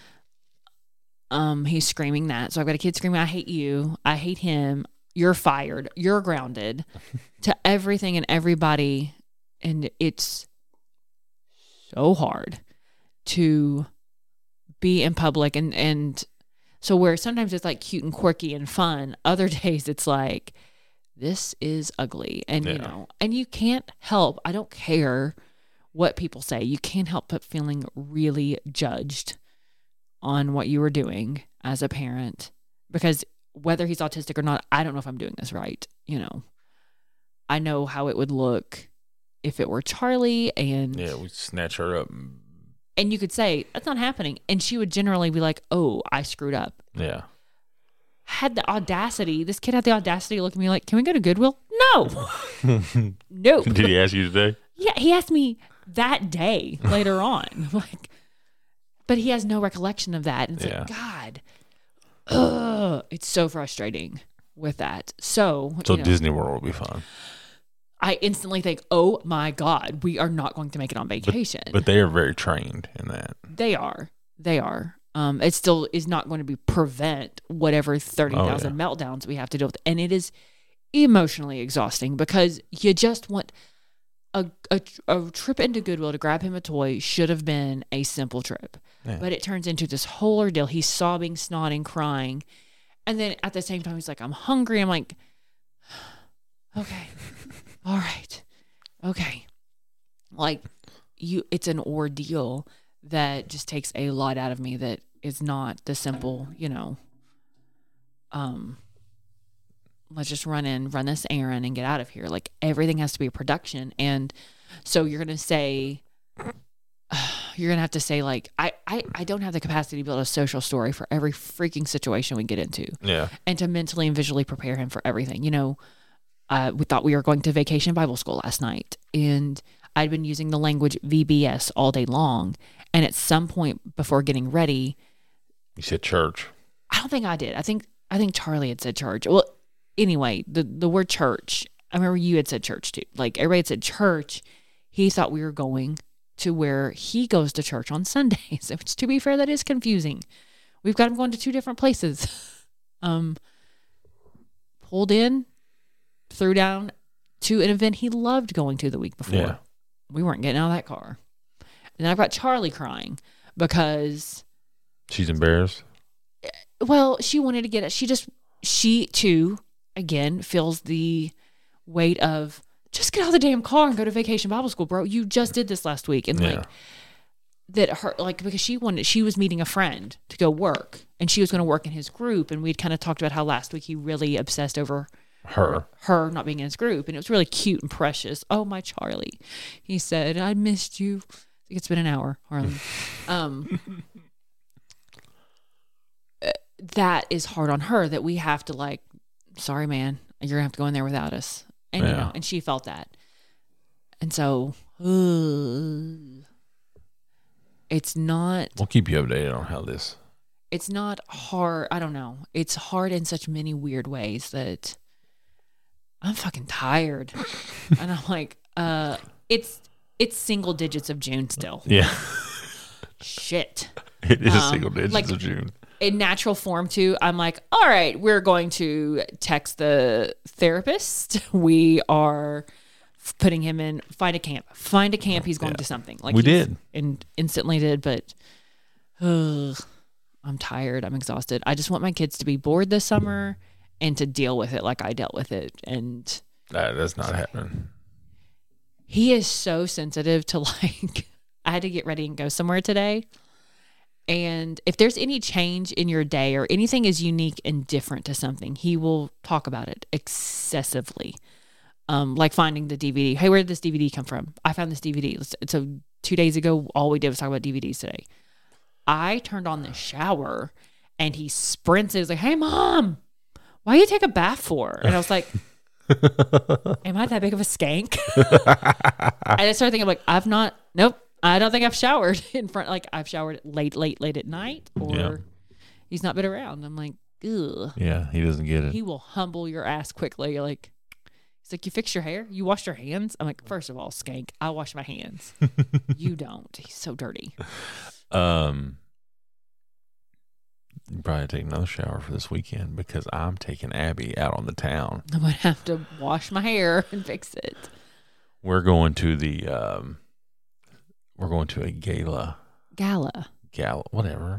He's screaming that. So I've got a kid screaming, I hate you. I hate him. You're fired. You're grounded. To everything and everybody. And it's so hard to be in public. And so where sometimes it's like cute and quirky and fun, other days it's like, this is ugly. And, you know, and you can't help, I don't care what people say, you can't help but feeling really judged on what you were doing as a parent. Because whether he's autistic or not, I don't know if I'm doing this right. You know, I know how it would look if it were Charlie and... Yeah, we snatch her up. And you could say, that's not happening. And she would generally be like, oh, I screwed up. Yeah. Had the audacity, this kid had the audacity to look at me like, can we go to Goodwill? No. Nope. Did he ask you today? Yeah, he asked me that day later on. Like, but he has no recollection of that. And it's like, God. It's so frustrating with that. So Disney World will be fun. I instantly think, oh my God, we are not going to make it on vacation. But they are very trained in that. They are. It still is not going to prevent whatever 30,000 meltdowns we have to deal with. And it is emotionally exhausting because you just want a trip into Goodwill to grab him a toy should have been a simple trip. Yeah. But it turns into this whole ordeal. He's sobbing, snotting, crying. And then at the same time, he's like, I'm hungry. I'm like, okay. All right. Okay. Like it's an ordeal that just takes a lot out of me that is not the simple, let's just run this errand and get out of here. Like everything has to be a production. And so you're going to have to say like, I don't have the capacity to build a social story for every freaking situation we get into. Yeah. And to mentally and visually prepare him for everything. We thought we were going to Vacation Bible School last night, and I'd been using the language VBS all day long. And at some point before getting ready, you said church. I don't think I did. I think Charlie had said church. Well, anyway, the word church, I remember you had said church too. Like everybody had said church. He thought we were going to where he goes to church on Sundays, which to be fair, that is confusing. We've got him going to two different places. Pulled in, threw down to an event he loved going to the week before. Yeah. We weren't getting out of that car. And then I've got Charlie crying because she's embarrassed. Well, she wanted to get it. She too, again, feels the weight of just get out of the damn car and go to Vacation Bible School, bro. You just did this last week. And because she was meeting a friend to go work, and she was going to work in his group. And we'd kind of talked about how last week he really obsessed over her not being in his group. And it was really cute and precious. Oh, my Charlie. He said, I missed you. I think it's been an hour, Harlan. That is hard on her that we have to like, sorry, man, you're going to have to go in there without us. And, and she felt that. And so, it's not. We'll keep you updated on how this. It's not hard. I don't know. It's hard in such many weird ways that I'm fucking tired. And I'm like, it's single digits of June still. Yeah. Shit. It is single digits of June. In natural form too, I'm like, all right, we're going to text the therapist. We are putting him in, find a camp. He's going to something. Like we did. And instantly did, but I'm tired. I'm exhausted. I just want my kids to be bored this summer and to deal with it like I dealt with it. And that's not happening. He is so sensitive to like, I had to get ready and go somewhere today. And if there's any change in your day or anything is unique and different to something, he will talk about it excessively. Like finding the DVD. Hey, where did this DVD come from? I found this DVD. So 2 days ago, all we did was talk about DVDs today. I turned on the shower and he sprints. He's like, hey, Mom, why do you take a bath for? And I was like, am I that big of a skank? And I started thinking, nope. I don't think I've showered in front. Like I've showered late at night, or he's not been around. I'm like, ugh. Yeah, he doesn't get it. He will humble your ass quickly. You're like, he's like, you fixed your hair? You washed your hands? I'm like, first of all, skank, I wash my hands. You don't. He's so dirty. You probably take another shower for this weekend because I'm taking Abby out on the town. I'm gonna have to wash my hair and fix it. We're going to a gala. Whatever.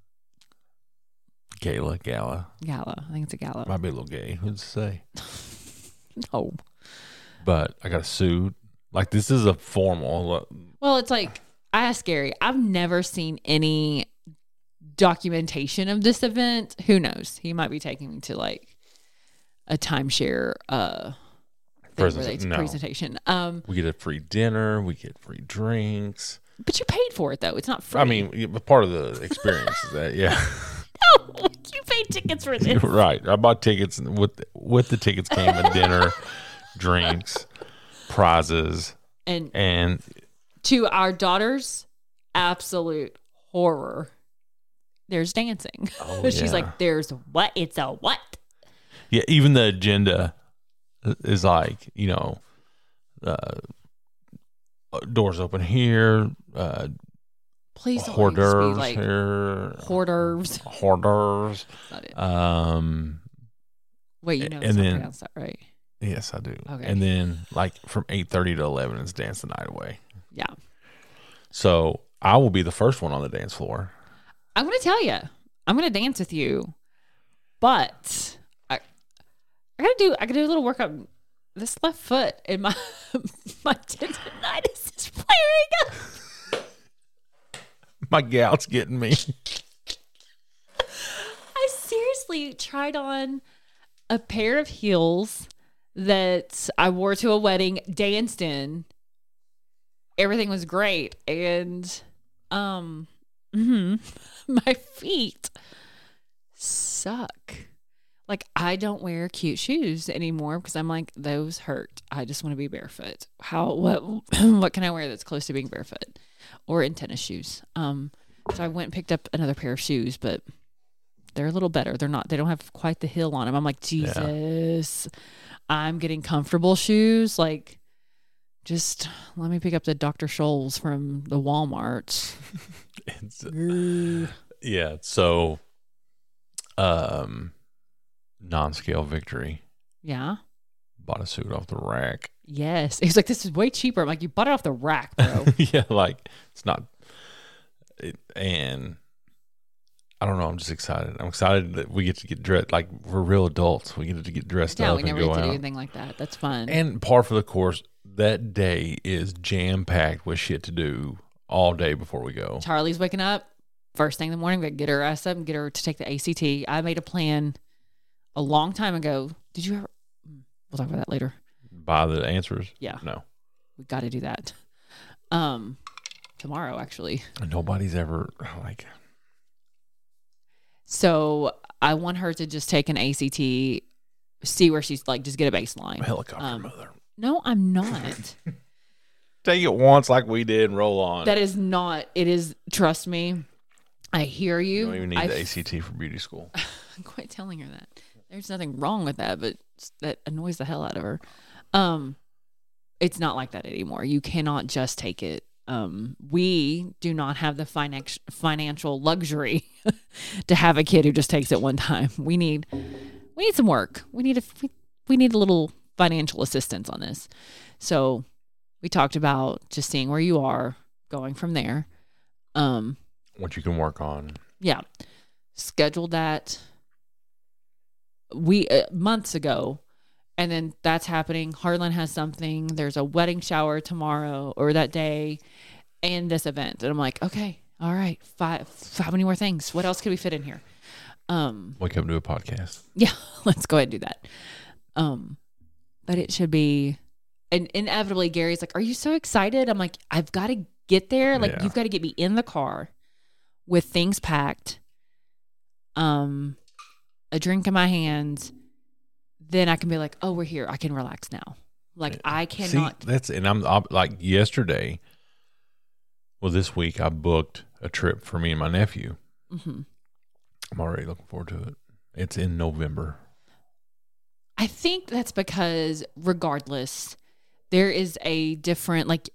Gala. I think it's a gala. Might be a little gay. Who's to say? No. But I got a suit. Like, this is a formal. Well, it's like, I asked Gary, I've never seen any documentation of this event. Who knows? He might be taking me to like a timeshare presentation. We get a free dinner. We get free drinks. But you paid for it, though. It's not free. I mean, part of the experience is that, yeah. No, you paid tickets for this. Right. I bought tickets. With the tickets came a dinner, drinks, prizes. And to our daughter's absolute horror, there's dancing. Oh, She's yeah. like, there's what? It's a what? Yeah, even the agenda is like, doors open here, Please don't hors make this be d'oeuvres like here, hors d'oeuvres. hors d'oeuvres. Not it. Wait, you know and it's not then- pronounced that right? Yes, I do. Okay. And then like from 8:30 to 11 is Dance the Night Away. Yeah. So I will be the first one on the dance floor. I'm going to tell you, I'm going to dance with you, but I gotta do a little workout. This left foot and my tendonitis is flaring up. My gout's getting me. I seriously tried on a pair of heels that I wore to a wedding, danced in. Everything was great, and my feet suck. Like, I don't wear cute shoes anymore because I'm like, those hurt. I just want to be barefoot. What can I wear that's close to being barefoot or in tennis shoes? So I went and picked up another pair of shoes, but they're a little better. They don't have quite the heel on them. I'm like, Jesus, I'm getting comfortable shoes. Like, just let me pick up the Dr. Scholl's from the Walmart. Yeah. So, non-scale victory. Yeah. Bought a suit off the rack. Yes. He was like, this is way cheaper. I'm like, you bought it off the rack, bro. Yeah, like it's not. And I don't know. I'm just excited. I'm excited that we get to get dressed. Like, we're real adults. We get to get dressed Yeah, up we and never go get to do out. anything like that. That's fun. And par for the course, that day is jam packed with shit to do all day before we go. Charlie's waking up first thing in the morning. We gotta get her ass up and get her to take the ACT. I made a plan a long time ago. Did you ever? We'll talk about that later. Buy the answers. Yeah. No. We got to do that. Tomorrow, actually. Nobody's ever like. So I want her to just take an ACT, see where she's like, just get a baseline. Helicopter mother. No, I'm not. Take it once like we did and roll on. That is not. It is. Trust me. I hear you. You don't even need the ACT for beauty school. Quit telling her that. There's nothing wrong with that, but that annoys the hell out of her. It's not like that anymore. You cannot just take it. We do not have the financial luxury to have a kid who just takes it one time. We need some work. We need a little financial assistance on this. So we talked about just seeing where you are, going from there. What you can work on. Yeah. Scheduled that months ago, and then that's happening. Harlan has something. There's a wedding shower tomorrow or that day and this event. And I'm like, okay, all right, how many more things? What else could we fit in here? Wake up and do a podcast. Yeah, let's go ahead and do that. But it should be, and inevitably Gary's like, are you so excited? I'm like, I've got to get there. Like, Yeah. you've got to get me in the car with things packed, a drink in my hand. Then I can be like, oh, we're here. I can relax now. Like, I cannot. See, I'm like yesterday. Well, this week I booked a trip for me and my nephew. Mm-hmm. I'm already looking forward to it. It's in November. I think that's because regardless, there is a different, like,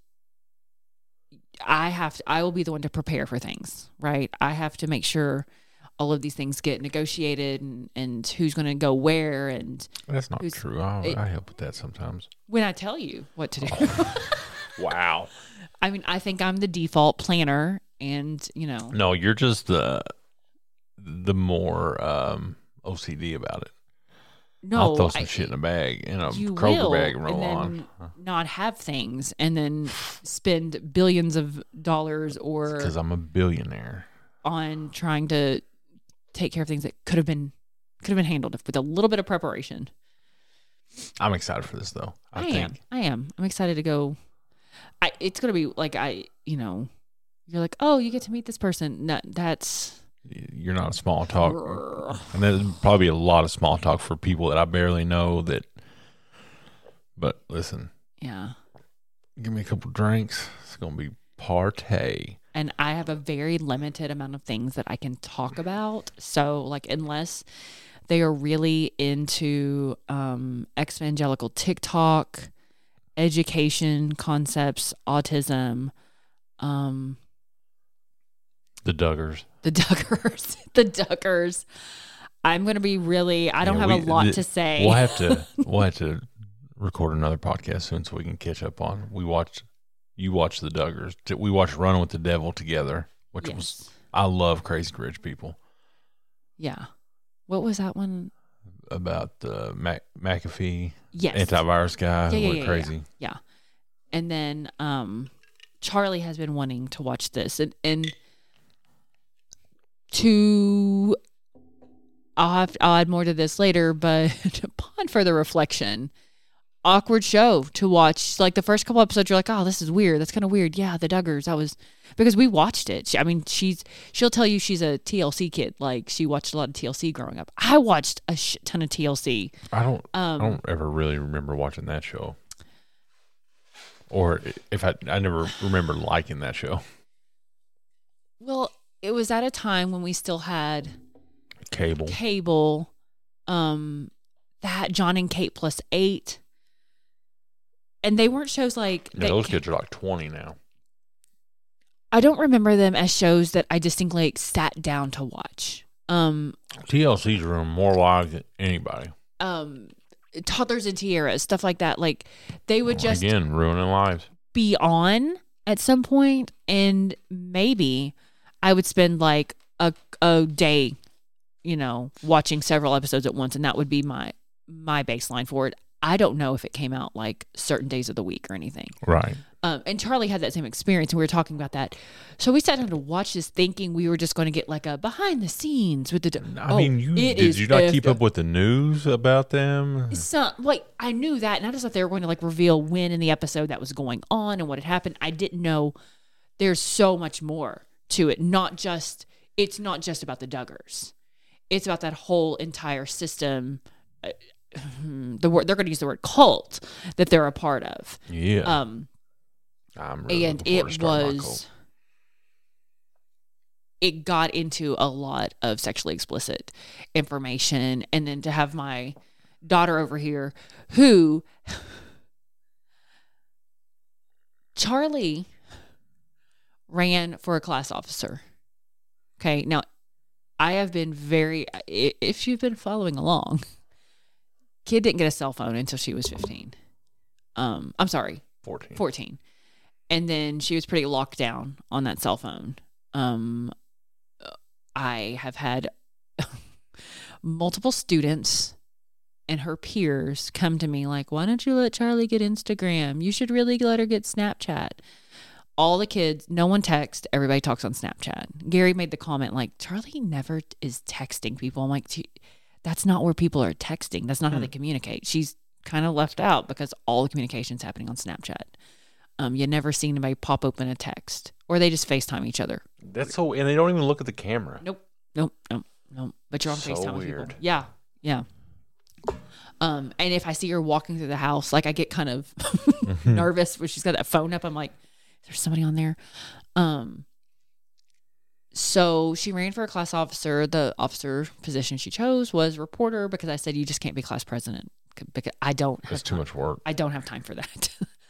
I will be the one to prepare for things, right? I have to make sure all of these things get negotiated and who's going to go where. And That's not true. I help with that sometimes. when I tell you what to do, Wow. I mean, I think I'm the default planner, and No, you're just the more OCD about it. no, I'll throw some shit in a bag, in a you Kroger will, bag and roll and on. then not have things, and then spend billions of dollars or Because I'm a billionaire. on trying to take care of things that could have been handled with a little bit of preparation. I'm excited for this, though. I think. am. I'm excited to go. It's gonna be like you're like, oh, you get to meet this person. No, that's You're not a small talk. And there's probably a lot of small talk for people that I barely know that. But listen, yeah. give me a couple drinks. It's going to be partay. and I have a very limited amount of things that I can talk about. So, like, unless they are really into evangelical TikTok, education concepts, autism, The Duggars. the Duggars. I'm going to be really, I don't have a lot to say. We'll have to record another podcast soon so we can catch up on. You watched The Duggars. We watched Running with the Devil together, which was, I love Crazy Rich People. Yeah. What was that one? About the McAfee Yes. antivirus guy who went crazy. Yeah. And then Charlie has been wanting to watch this. And I'll add more to this later, but upon further reflection, awkward show to watch. Like the first couple episodes, you're like, oh, this is weird. That's kind of weird. Yeah, The Duggars. That was because we watched it. She'll tell you she's a TLC kid. Like she watched a lot of TLC growing up. I watched a ton of TLC. I don't ever really remember watching that show, or if I never remember liking that show. Well, it was at a time when we still had Cable. That John and Kate plus 8. And they weren't shows like... Yeah, those kids are like 20 now. I don't remember them as shows that I distinctly sat down to watch. TLC's room more live than anybody. Toddlers and Tiaras, stuff like that. Like, they would just... Again, ruining lives. Be on at some point, and maybe I would spend like a day, watching several episodes at once, and that would be my baseline for it. I don't know if it came out like certain days of the week or anything. Right. And Charlie had that same experience, and we were talking about that. So we sat down to watch this thinking we were just going to get like a behind the scenes with the... did you not keep up with the news about them? I knew that, and I just thought they were going to like reveal when in the episode that was going on and what had happened. I didn't know there's so much more to it. It's not just about the Duggars. It's about that whole entire system. They're going to use the word cult that they're a part of. Yeah. I'm really and it got into a lot of sexually explicit information, and then to have my daughter over here who Charlie ran for a class officer. Okay, now I have been if you've been following along, kid didn't get a cell phone until she was 15. I'm sorry, 14. And then she was pretty locked down on that cell phone. I have had multiple students and her peers come to me like, why don't you let Charlie get Instagram? You should really let her get Snapchat. All the kids, no one texts. Everybody talks on Snapchat. Gary made the comment like, Charlie never is texting people. I'm like, that's not where people are texting. That's not how they communicate. She's kind of left out because all the communication's happening on Snapchat. You never see anybody pop open a text, or they just FaceTime each other. That's so, and they don't even look at the camera. Nope. But you're on FaceTime with people. Yeah. And if I see her walking through the house, like I get kind of nervous when she's got that phone up. I'm like, is there somebody on there? So she ran for a class officer. The officer position she chose was reporter because I said, you just can't be class president because I don't have That's too much work. I don't have time for that.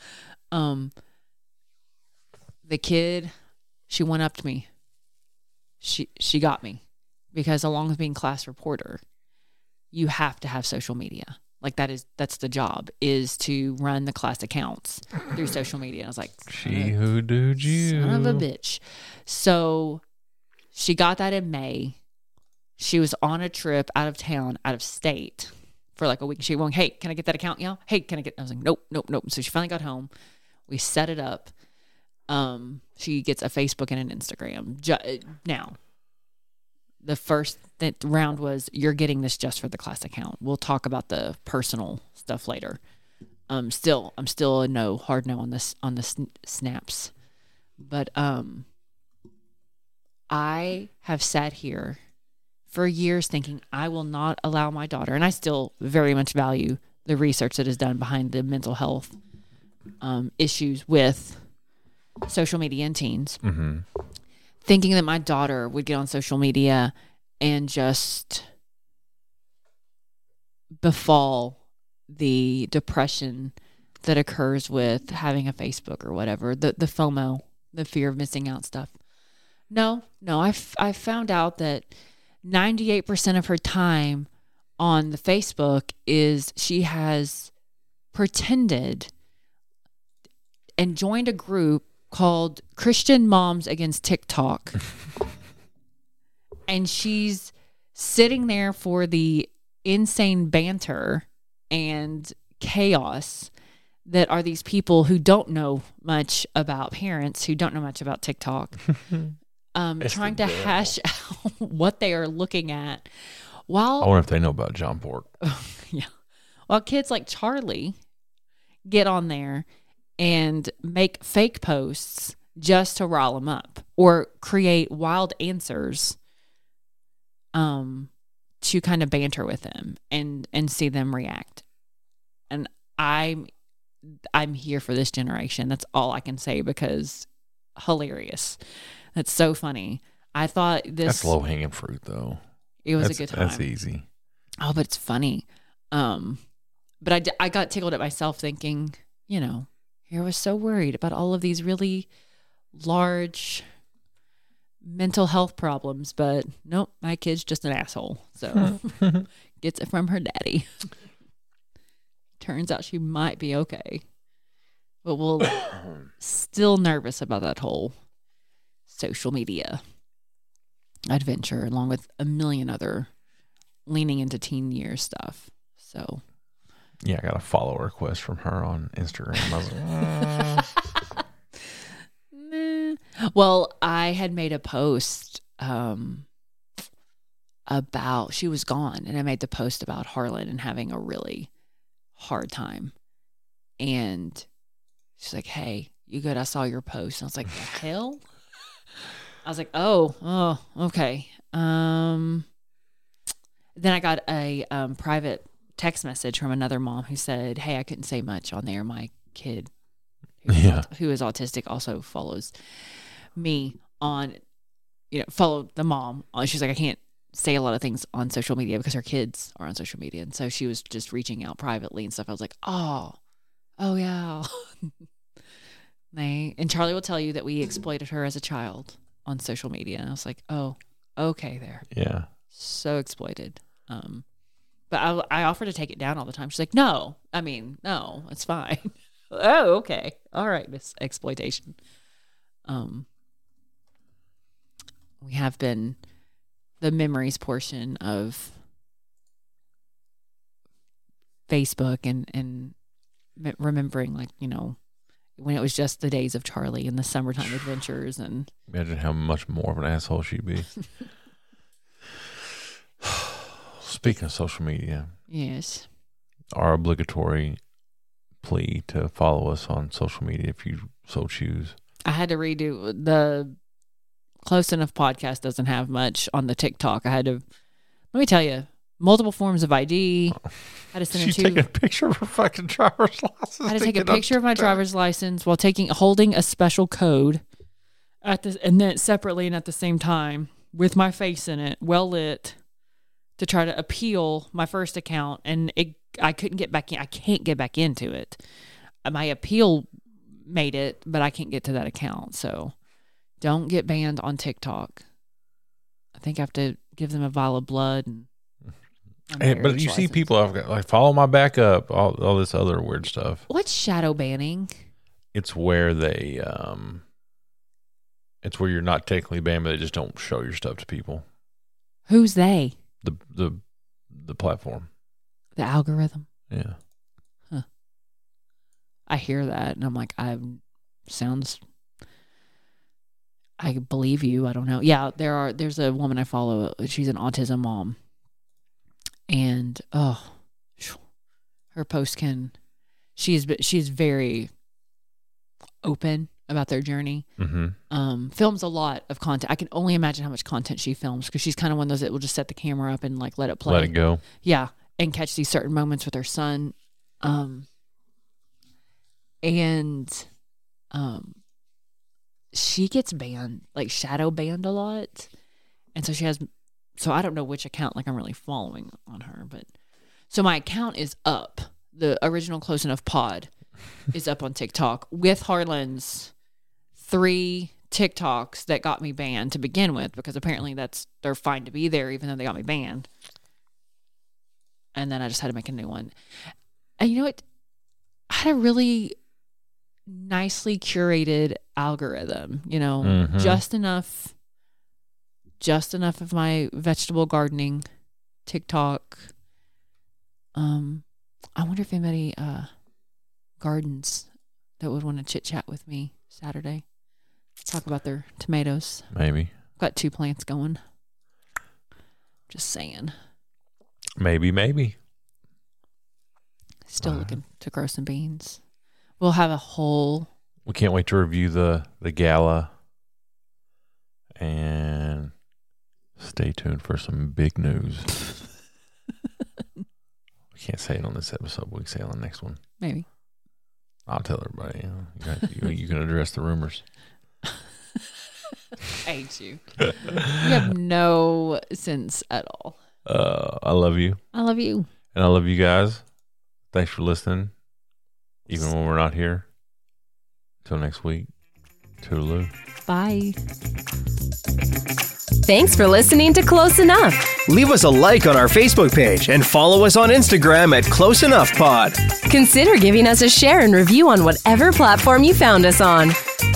The kid, she went up to me. She got me because along with being class reporter, you have to have social media. Like that's the job, is to run the class accounts through social media. And I was like, she who did you, son of a bitch. So she got that in May. She was on a trip out of town, out of state for like a week. She went, hey, can I get that account, y'all? Hey, can I get? I was like, nope. So she finally got home. We set it up. She gets a Facebook and an Instagram. Now, the first round was, you're getting this just for the class account. We'll talk about the personal stuff later. I'm still a hard no on the snaps. But I have sat here for years thinking I will not allow my daughter, and I still very much value the research that is done behind the mental health issues with social media and teens, Mm-hmm. thinking that my daughter would get on social media and just befall the depression that occurs with having a Facebook or whatever, the FOMO, the fear of missing out stuff. No, I found out that 98% of her time on the Facebook is she has pretended and joined a group called Christian Moms Against TikTok. And she's sitting there for the insane banter and chaos that are these people who don't know much about parents, who don't know much about TikTok, trying to hash out what they are looking at. While I wonder if they know about John Pork. yeah, while kids like Charlie get on there and make fake posts just to rile them up or create wild answers to kind of banter with them and see them react. And I'm here for this generation. That's all I can say, because hilarious. That's so funny. I thought this... That's low-hanging fruit, though. It was a good time. That's easy. Oh, but it's funny. But I got tickled at myself thinking, I was so worried about all of these really large mental health problems, but nope, my kid's just an asshole. So gets it from her daddy. Turns out she might be okay. But we'll still nervous about that whole social media adventure, along with a million other leaning into teen years stuff. So yeah, I got a follow request from her on Instagram. I was like, Well, I had made a post about, she was gone, and I made the post about Harlan and having a really hard time. And she's like, "Hey, you good? I saw your post." And I was like, "The hell?" I was like, oh, okay. Then I got a private text message from another mom who said, "Hey, I couldn't say much on there. My kid who is autistic also follows me on, follow the mom. She's like, I can't say a lot of things on social media because her kids are on social media." And so she was just reaching out privately and stuff. I was like, oh yeah. And Charlie will tell you that we exploited her as a child on social media. And I was like, oh, okay there. yeah. So exploited. But I offer to take it down all the time. She's like, no, it's fine. Oh, okay. All right, Miss Exploitation. We have been the memories portion of Facebook and remembering, when it was just the days of Charlie and the summertime adventures. And Imagine how much more of an asshole she'd be. Speaking of social media, yes, our obligatory plea to follow us on social media if you so choose. I had to redo the Close Enough podcast. Doesn't have much on the TikTok. I had to, let me tell you, multiple forms of ID. I had to send She's it taking a picture of her fucking driver's license. I had to take a picture of my driver's license while holding a special code and then separately and at the same time with my face in it, well lit, to try to appeal my first account. And I couldn't get back in. I can't get back into it. My appeal made it, but I can't get to that account. So don't get banned on TikTok. I think I have to give them a vial of blood. But you see people I've got, like, follow my backup, all this other weird stuff. What's shadow banning? It's where they, it's where you're not technically banned, but they just don't show your stuff to people. Who's they? The platform. The algorithm. Yeah. Huh. I hear that and I'm like, I believe you. I don't know. Yeah, there's a woman I follow. She's an autism mom. And her post she's very open about their journey. Mm-hmm. Films a lot of content. I can only imagine how much content she films, because she's kind of one of those that will just set the camera up and let it play. Let it go. Yeah, and catch these certain moments with her son. she gets banned, like shadow banned a lot. And so so I don't know which account like I'm really following on her, but so my account is up. The original Close Enough Pod is up on TikTok with Harlan's 3 TikToks that got me banned to begin with, because apparently they're fine to be there even though they got me banned. And then I just had to make a new one. And you know what? I had a really nicely curated algorithm, just enough of my vegetable gardening TikTok. I wonder if anybody gardens that would want to chit chat with me Saturday. Talk about their tomatoes. Maybe. Got 2 plants going. Just saying. Maybe. Still looking to grow some beans. We'll have a whole... We can't wait to review the gala. And stay tuned for some big news. We can't say it on this episode, but we can say it on the next one. Maybe. I'll tell everybody. You can address the rumors. I hate you. You have no sense at all. I love you. I love you. And I love you guys. Thanks for listening. Even when we're not here. Until next week. Toodaloo. Bye. Thanks for listening to Close Enough. Leave us a like on our Facebook page and follow us on Instagram at Close Enough Pod. Consider giving us a share and review on whatever platform you found us on.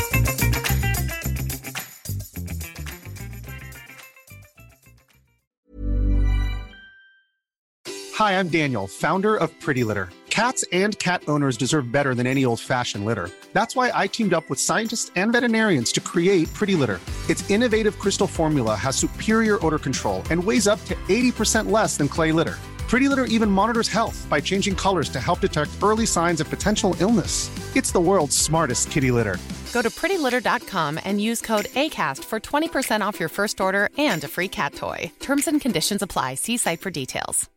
Hi, I'm Daniel, founder of Pretty Litter. Cats and cat owners deserve better than any old-fashioned litter. That's why I teamed up with scientists and veterinarians to create Pretty Litter. Its innovative crystal formula has superior odor control and weighs up to 80% less than clay litter. Pretty Litter even monitors health by changing colors to help detect early signs of potential illness. It's the world's smartest kitty litter. Go to prettylitter.com and use code ACAST for 20% off your first order and a free cat toy. Terms and conditions apply. See site for details.